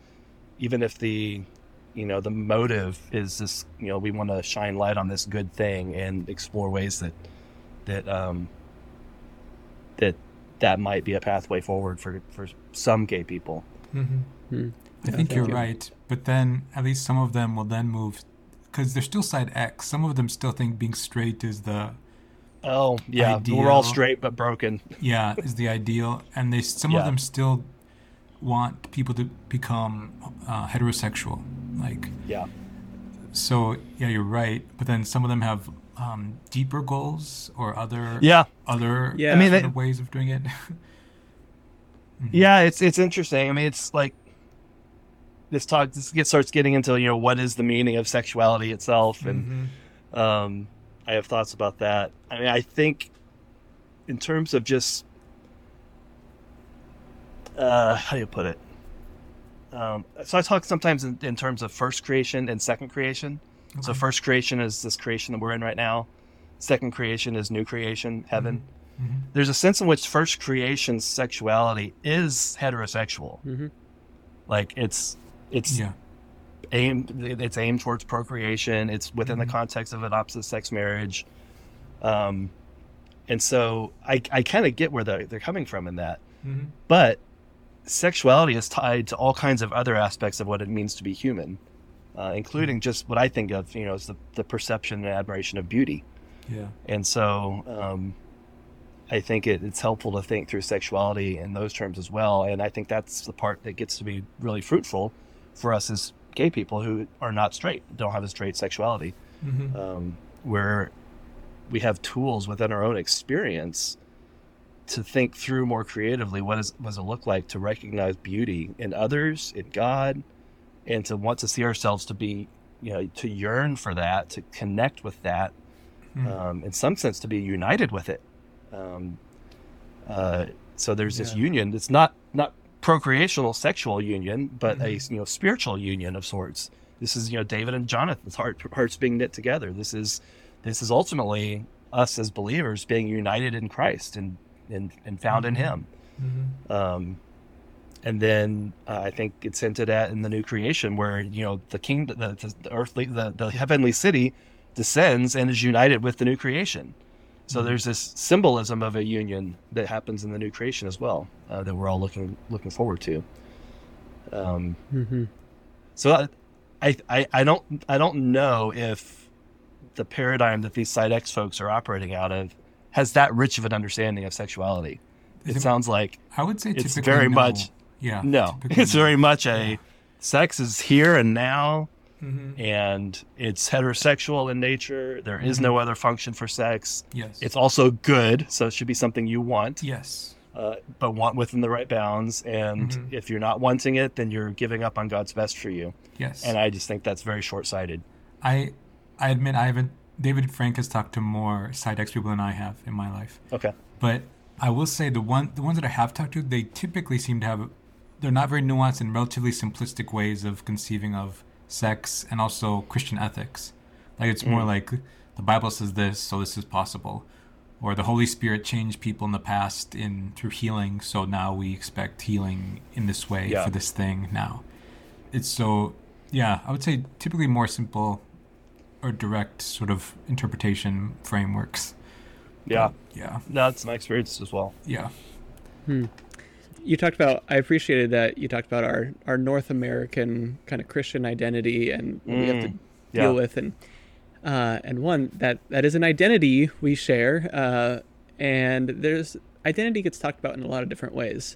the motive is this, we want to shine light on this good thing and explore ways that might be a pathway forward for some gay people. I think you're right, but then at least some of them will then move, because they're still side X. Some of them still think being straight is the ideal. We're all straight but broken. Yeah, is the ideal, and some of them still want people to become heterosexual. So you're right, but then some of them have deeper goals or other ways of doing it. Yeah, it's interesting. I mean, it's like this starts getting into what is the meaning of sexuality itself, and I have thoughts about that. I mean, I think in terms of just how do you put it? So I talk sometimes in terms of first creation and second creation. Okay. So first creation is this creation that we're in right now. Second creation is new creation, heaven. There's a sense in which first creation's sexuality is heterosexual. Like it's aimed towards procreation. It's within the context of an opposite sex marriage. And so I kind of get where they're coming from in that. But sexuality is tied to all kinds of other aspects of what it means to be human, including just what I think of, as the perception and admiration of beauty. Yeah. And so I think it's helpful to think through sexuality in those terms as well. And I think that's the part that gets to be really fruitful for us as gay people who are not straight, don't have a straight sexuality, where we have tools within our own experience to think through more creatively what does it look like to recognize beauty in others, in God, and to want to see ourselves to be, to yearn for that, to connect with that, in some sense to be united with it. So there's this union. It's not procreational sexual union, but a spiritual union of sorts. This is David and Jonathan's hearts being knit together. This is ultimately us as believers being united in Christ and found in Him. And then I think it's hinted at in the new creation, where the kingdom, the earthly, the heavenly city, descends and is united with the new creation. So there's this symbolism of a union that happens in the new creation as well, that we're all looking forward to. So I don't know if the paradigm that these Side X folks are operating out of has that rich of an understanding of sexuality. It sounds like I would say it's typically very no. much Yeah, it's very much sex is here and now, and it's heterosexual in nature. There is no other function for sex. Yes, it's also good, so it should be something you want. Yes, but want within the right bounds. And if you're not wanting it, then you're giving up on God's best for you. Yes, and I just think that's very short-sighted. I admit I haven't. David Frank has talked to more Side X people than I have in my life. Okay, but I will say the ones that I have talked to, they typically seem to have. They're not very nuanced and relatively simplistic ways of conceiving of sex and also Christian ethics. Like it's more like the Bible says this, so this is possible. Or the Holy Spirit changed people in the past through healing, so now we expect healing in this way for this thing now. It's so, I would say typically more simple or direct sort of interpretation frameworks. Yeah. Yeah. No, that's my experience as well. Yeah. You talked about, I appreciated that you talked about our North American kind of Christian identity and what we have to deal with. And one, that is an identity we share. And there's identity gets talked about in a lot of different ways.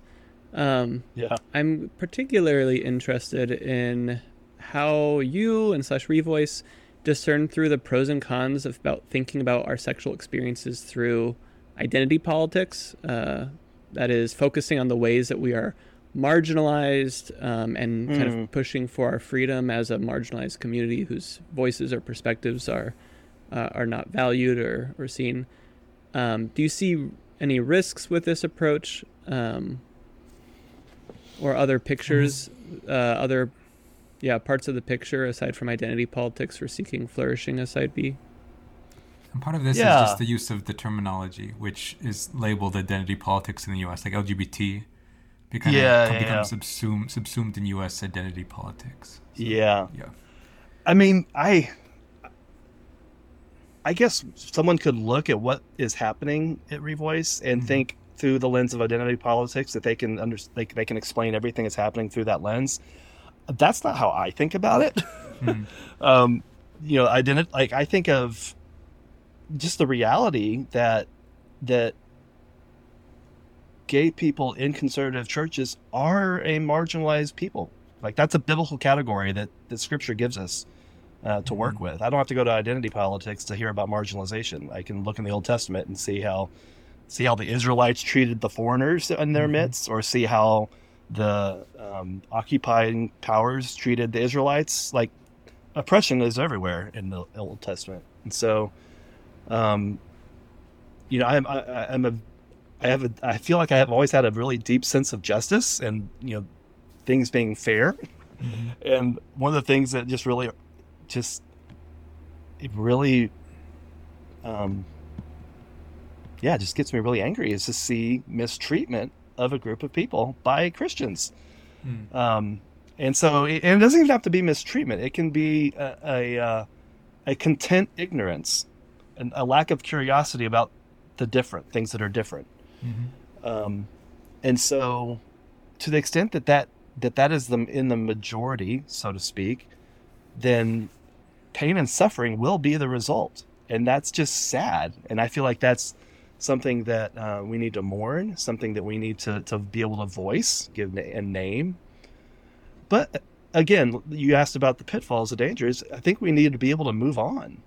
I'm particularly interested in how you and /Revoice discern through the pros and cons about thinking about our sexual experiences through identity politics. That is focusing on the ways that we are marginalized and kind of pushing for our freedom as a marginalized community whose voices or perspectives are not valued or seen. Do you see any risks with this approach, or other pictures, other parts of the picture aside from identity politics for seeking flourishing as Side B? And part of this is just the use of the terminology, which is labeled identity politics in the U.S., like LGBT, become subsumed in U.S. identity politics. So, yeah. I mean, I guess someone could look at what is happening at Revoice and think through the lens of identity politics that they can they can explain everything that's happening through that lens. That's not how I think about it. I think of just the reality that gay people in conservative churches are a marginalized people. Like that's a biblical category that Scripture gives us to work with. I don't have to go to identity politics to hear about marginalization. I can look in the Old Testament and see how the Israelites treated the foreigners in their midst, or see how the occupying powers treated the Israelites. Like oppression is everywhere in the Old Testament, and so. I feel like I have always had a really deep sense of justice and, things being fair. And one of the things that just gets me really angry is to see mistreatment of a group of people by Christians. And so it doesn't even have to be mistreatment. It can be a content ignorance and a lack of curiosity about the different things that are different. And so to the extent that is in the majority, so to speak, then pain and suffering will be the result. And that's just sad. And I feel like that's something that we need to mourn, something that we need to be able to voice, give a name. But again, you asked about the pitfalls, the dangers. I think we need to be able to move on.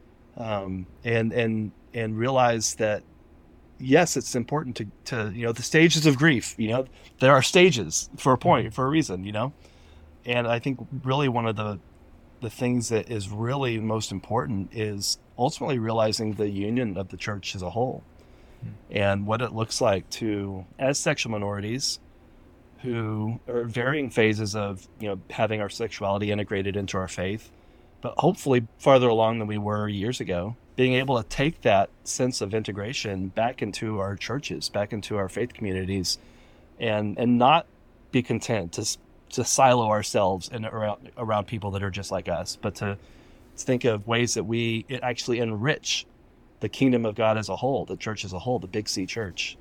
And realize that yes, it's important to the stages of grief. There are stages for a reason. And I think really one of the things that is really most important is ultimately realizing the union of the church as a whole, and what it looks like as sexual minorities who are at varying phases of having our sexuality integrated into our faith, but hopefully farther along than we were years ago, being able to take that sense of integration back into our churches, back into our faith communities, and not be content to silo ourselves in around people that are just like us, but to think of ways that it actually enrich the kingdom of God as a whole, the church as a whole, the Big C church,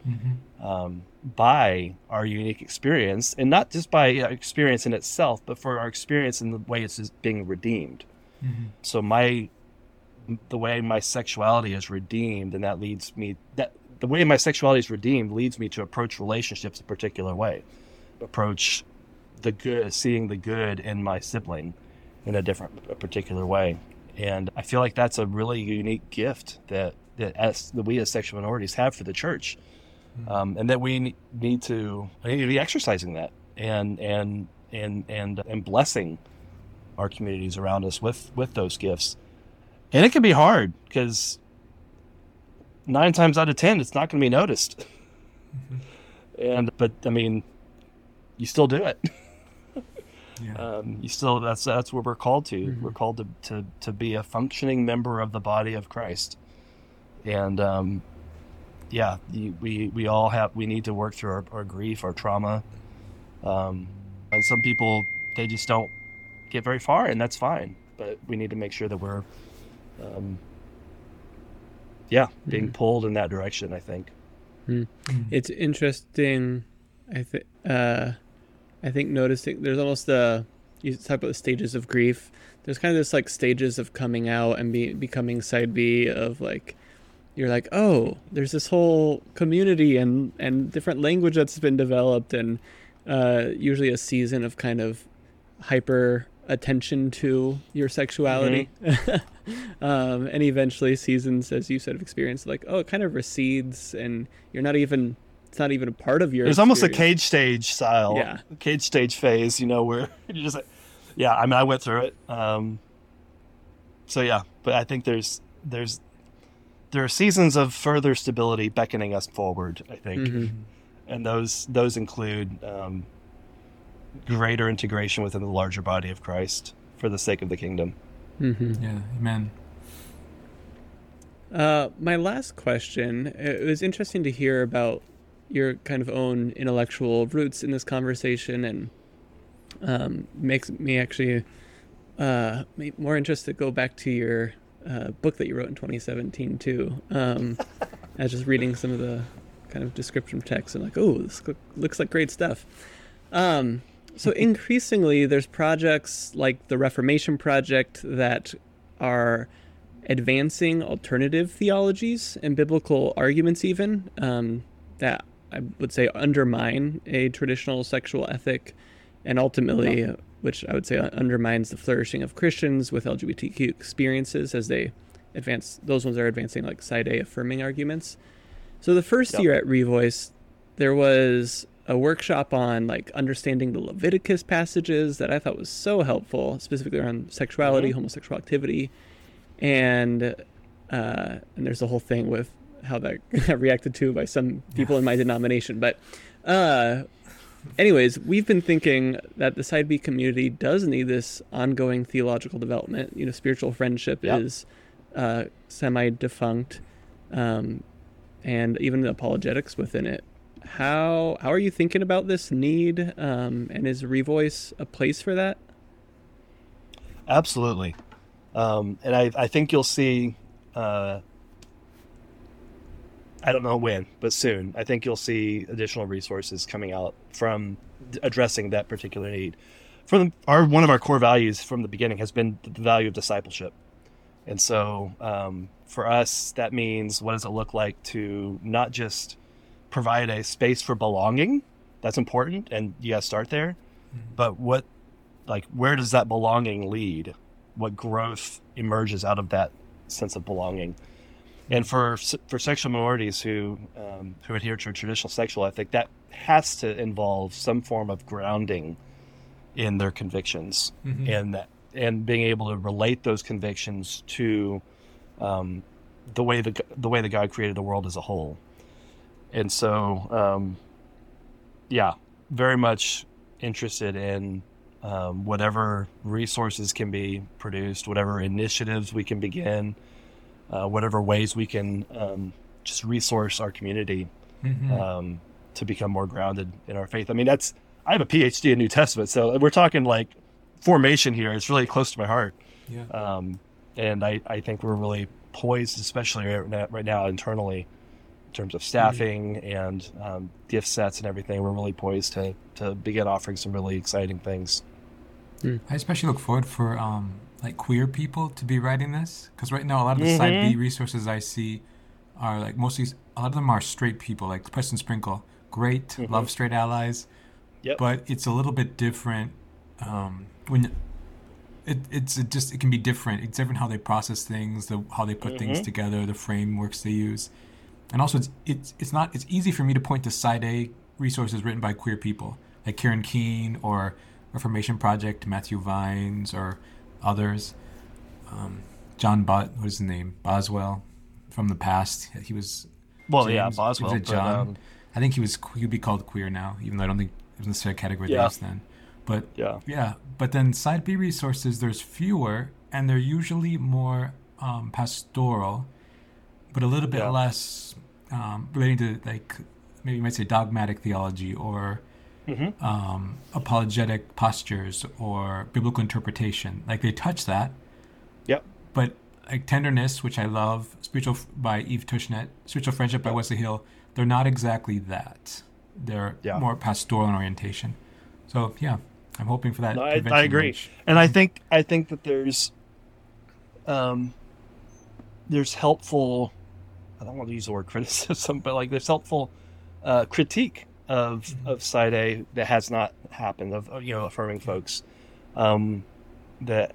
by our unique experience, and not just by experience in itself, but for our experience in the way it's being redeemed. So the way my sexuality is redeemed, and the way my sexuality is redeemed leads me to approach relationships a particular way, approach the good, seeing the good in my sibling in a particular way. And I feel like that's a really unique gift that we as sexual minorities have for the church, and that we need to be exercising that and blessing our communities around us with those gifts. And it can be hard because 9 times out of 10 it's not going to be noticed. But I mean, you still do it. You still that's what we're called to. We're called to be a functioning member of the body of Christ. And we need to work through our grief, our trauma. And some people, they just don't get very far, and that's fine. But we need to make sure that we're being pulled in that direction, I think. It's interesting. I think noticing there's almost you talk about the stages of grief. There's kind of this like stages of coming out and becoming side B of like, you're like, oh, there's this whole community and different language that's been developed, and usually a season of kind of hyper attention to your sexuality. And eventually seasons, as you said, of experience, like, oh, it kind of recedes and it's not even a part of your There's experience. almost a cage stage style, cage stage phase, where you're just like, I mean, I went through it. But I think there are seasons of further stability beckoning us forward, I think. And those include greater integration within the larger body of Christ for the sake of the kingdom. Yeah, amen. My last question, it was interesting to hear about your kind of own intellectual roots in this conversation, and makes me actually more interested to go back to your book that you wrote in 2017 too. I was just reading some of the kind of description text and like, oh, this looks like great stuff. So increasingly there's projects like the Reformation Project that are advancing alternative theologies and biblical arguments even, that I would say undermine a traditional sexual ethic, and ultimately, which I would say undermines the flourishing of Christians with LGBTQ experiences as they advance. Those ones are advancing like side A affirming arguments. So the first year at Revoice, there was a workshop on like understanding the Leviticus passages that I thought was so helpful, specifically around sexuality, homosexual activity, and there's a whole thing with how that got reacted to by some people in my denomination. But anyways, we've been thinking that the Side B community does need this ongoing theological development. Spiritual friendship is semi-defunct, and even the apologetics within it. How are you thinking about this need, and is Revoice a place for that? Absolutely. And I think you'll see, I don't know when, but soon, I think you'll see additional resources coming out from addressing that particular need. One of our core values from the beginning has been the value of discipleship. And so for us, that means, what does it look like to not just provide a space for belonging? That's important, and you got to start there. But where does that belonging lead? What growth emerges out of that sense of belonging? And for sexual minorities who adhere to a traditional sexual ethic, that has to involve some form of grounding in their convictions, and being able to relate those convictions to the way that God created the world as a whole. And so, very much interested in whatever resources can be produced, whatever initiatives we can begin, whatever ways we can just resource our community to become more grounded in our faith. I mean, I have a PhD in New Testament, so we're talking like formation here. It's really close to my heart. Yeah. And I think we're really poised, especially right now internally, in terms of staffing and gift sets and everything. We're really poised to begin offering some really exciting things. I especially look forward for like queer people to be writing this, because right now a lot of the Side B resources I see are like mostly, a lot of them are straight people, like Preston Sprinkle, great, love straight allies, but it's a little bit different when it can be different. It's different how they process things, how they put things together, the frameworks they use, and also it's easy for me to point to Side A resources written by queer people like Kieran Keene or Reformation Project, Matthew Vines, or others. John what is his name? Boswell from the past. He was Boswell. John. I think he would be called queer now, even though I don't think it was necessarily categorized then. But but then Side B resources, there's fewer, and they're usually more pastoral, but a little bit less relating to, like, maybe you might say dogmatic theology or apologetic postures or biblical interpretation. Like, they touch that. Yep. But like Tenderness, which I love, by Eve Tushnet, Spiritual Friendship by Wesley Hill, they're not exactly that. They're more pastoral in orientation. So I'm hoping for that. No, I agree, and I think that there's helpful. I don't want to use the word criticism, but like there's helpful critique of Side A that has not happened, of affirming folks. There's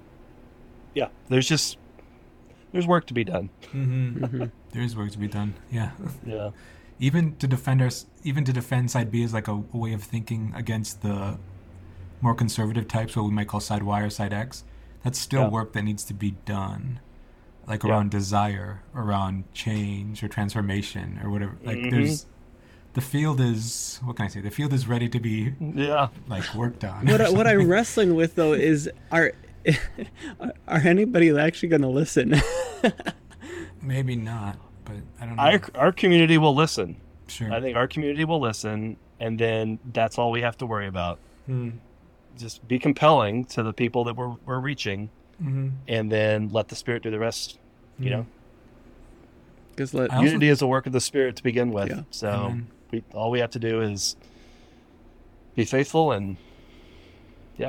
work to be done. There is work to be done. Yeah. Yeah. Even to defend Side B as like a way of thinking against the more conservative types, what we might call Side Y or Side X, that's still work that needs to be done, like around desire, around change or transformation or whatever. Like the field is, what can I say? The field is ready to be like worked on. What I'm wrestling with though is are anybody actually going to listen? Maybe not, but I don't know. Our community will listen. Sure. I think our community will listen, and then that's all we have to worry about. Just be compelling to the people that we're reaching, and then let the Spirit do the rest. Because unity is a work of the Spirit to begin with. Yeah. So all we have to do is be faithful and Yeah.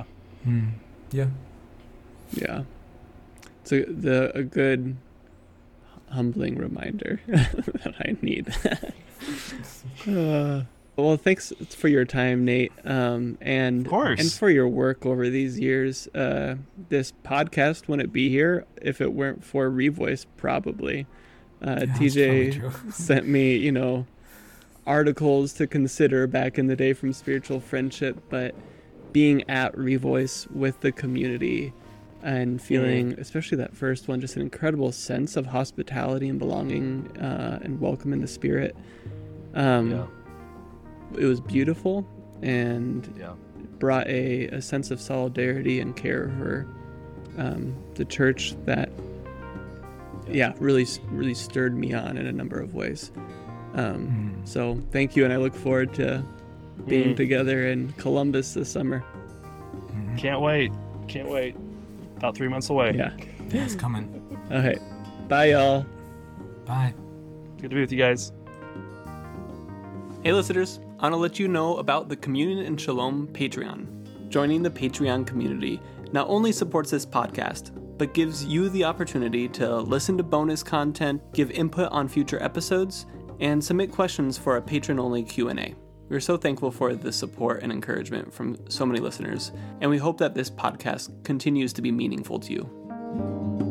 It's a good humbling reminder that I need. Well, thanks for your time, Nate, and of course, and for your work over these years. This podcast wouldn't be here if it weren't for Revoice, probably. TJ sent me, articles to consider back in the day from Spiritual Friendship, but being at Revoice with the community and feeling, especially that first one, just an incredible sense of hospitality and belonging and welcome in the Spirit. It was beautiful and brought a sense of solidarity and care for the church that really stirred me on in a number of ways. So thank you, and I look forward to being together in Columbus this summer. Can't wait. About 3 months away. Yeah, it's coming. Okay. Bye, y'all. Bye. Good to be with you guys. Hey, listeners. I want to let you know about the Communion and Shalom Patreon. Joining the Patreon community not only supports this podcast, but gives you the opportunity to listen to bonus content, give input on future episodes, and submit questions for a patron-only Q&A. We're so thankful for the support and encouragement from so many listeners, and we hope that this podcast continues to be meaningful to you.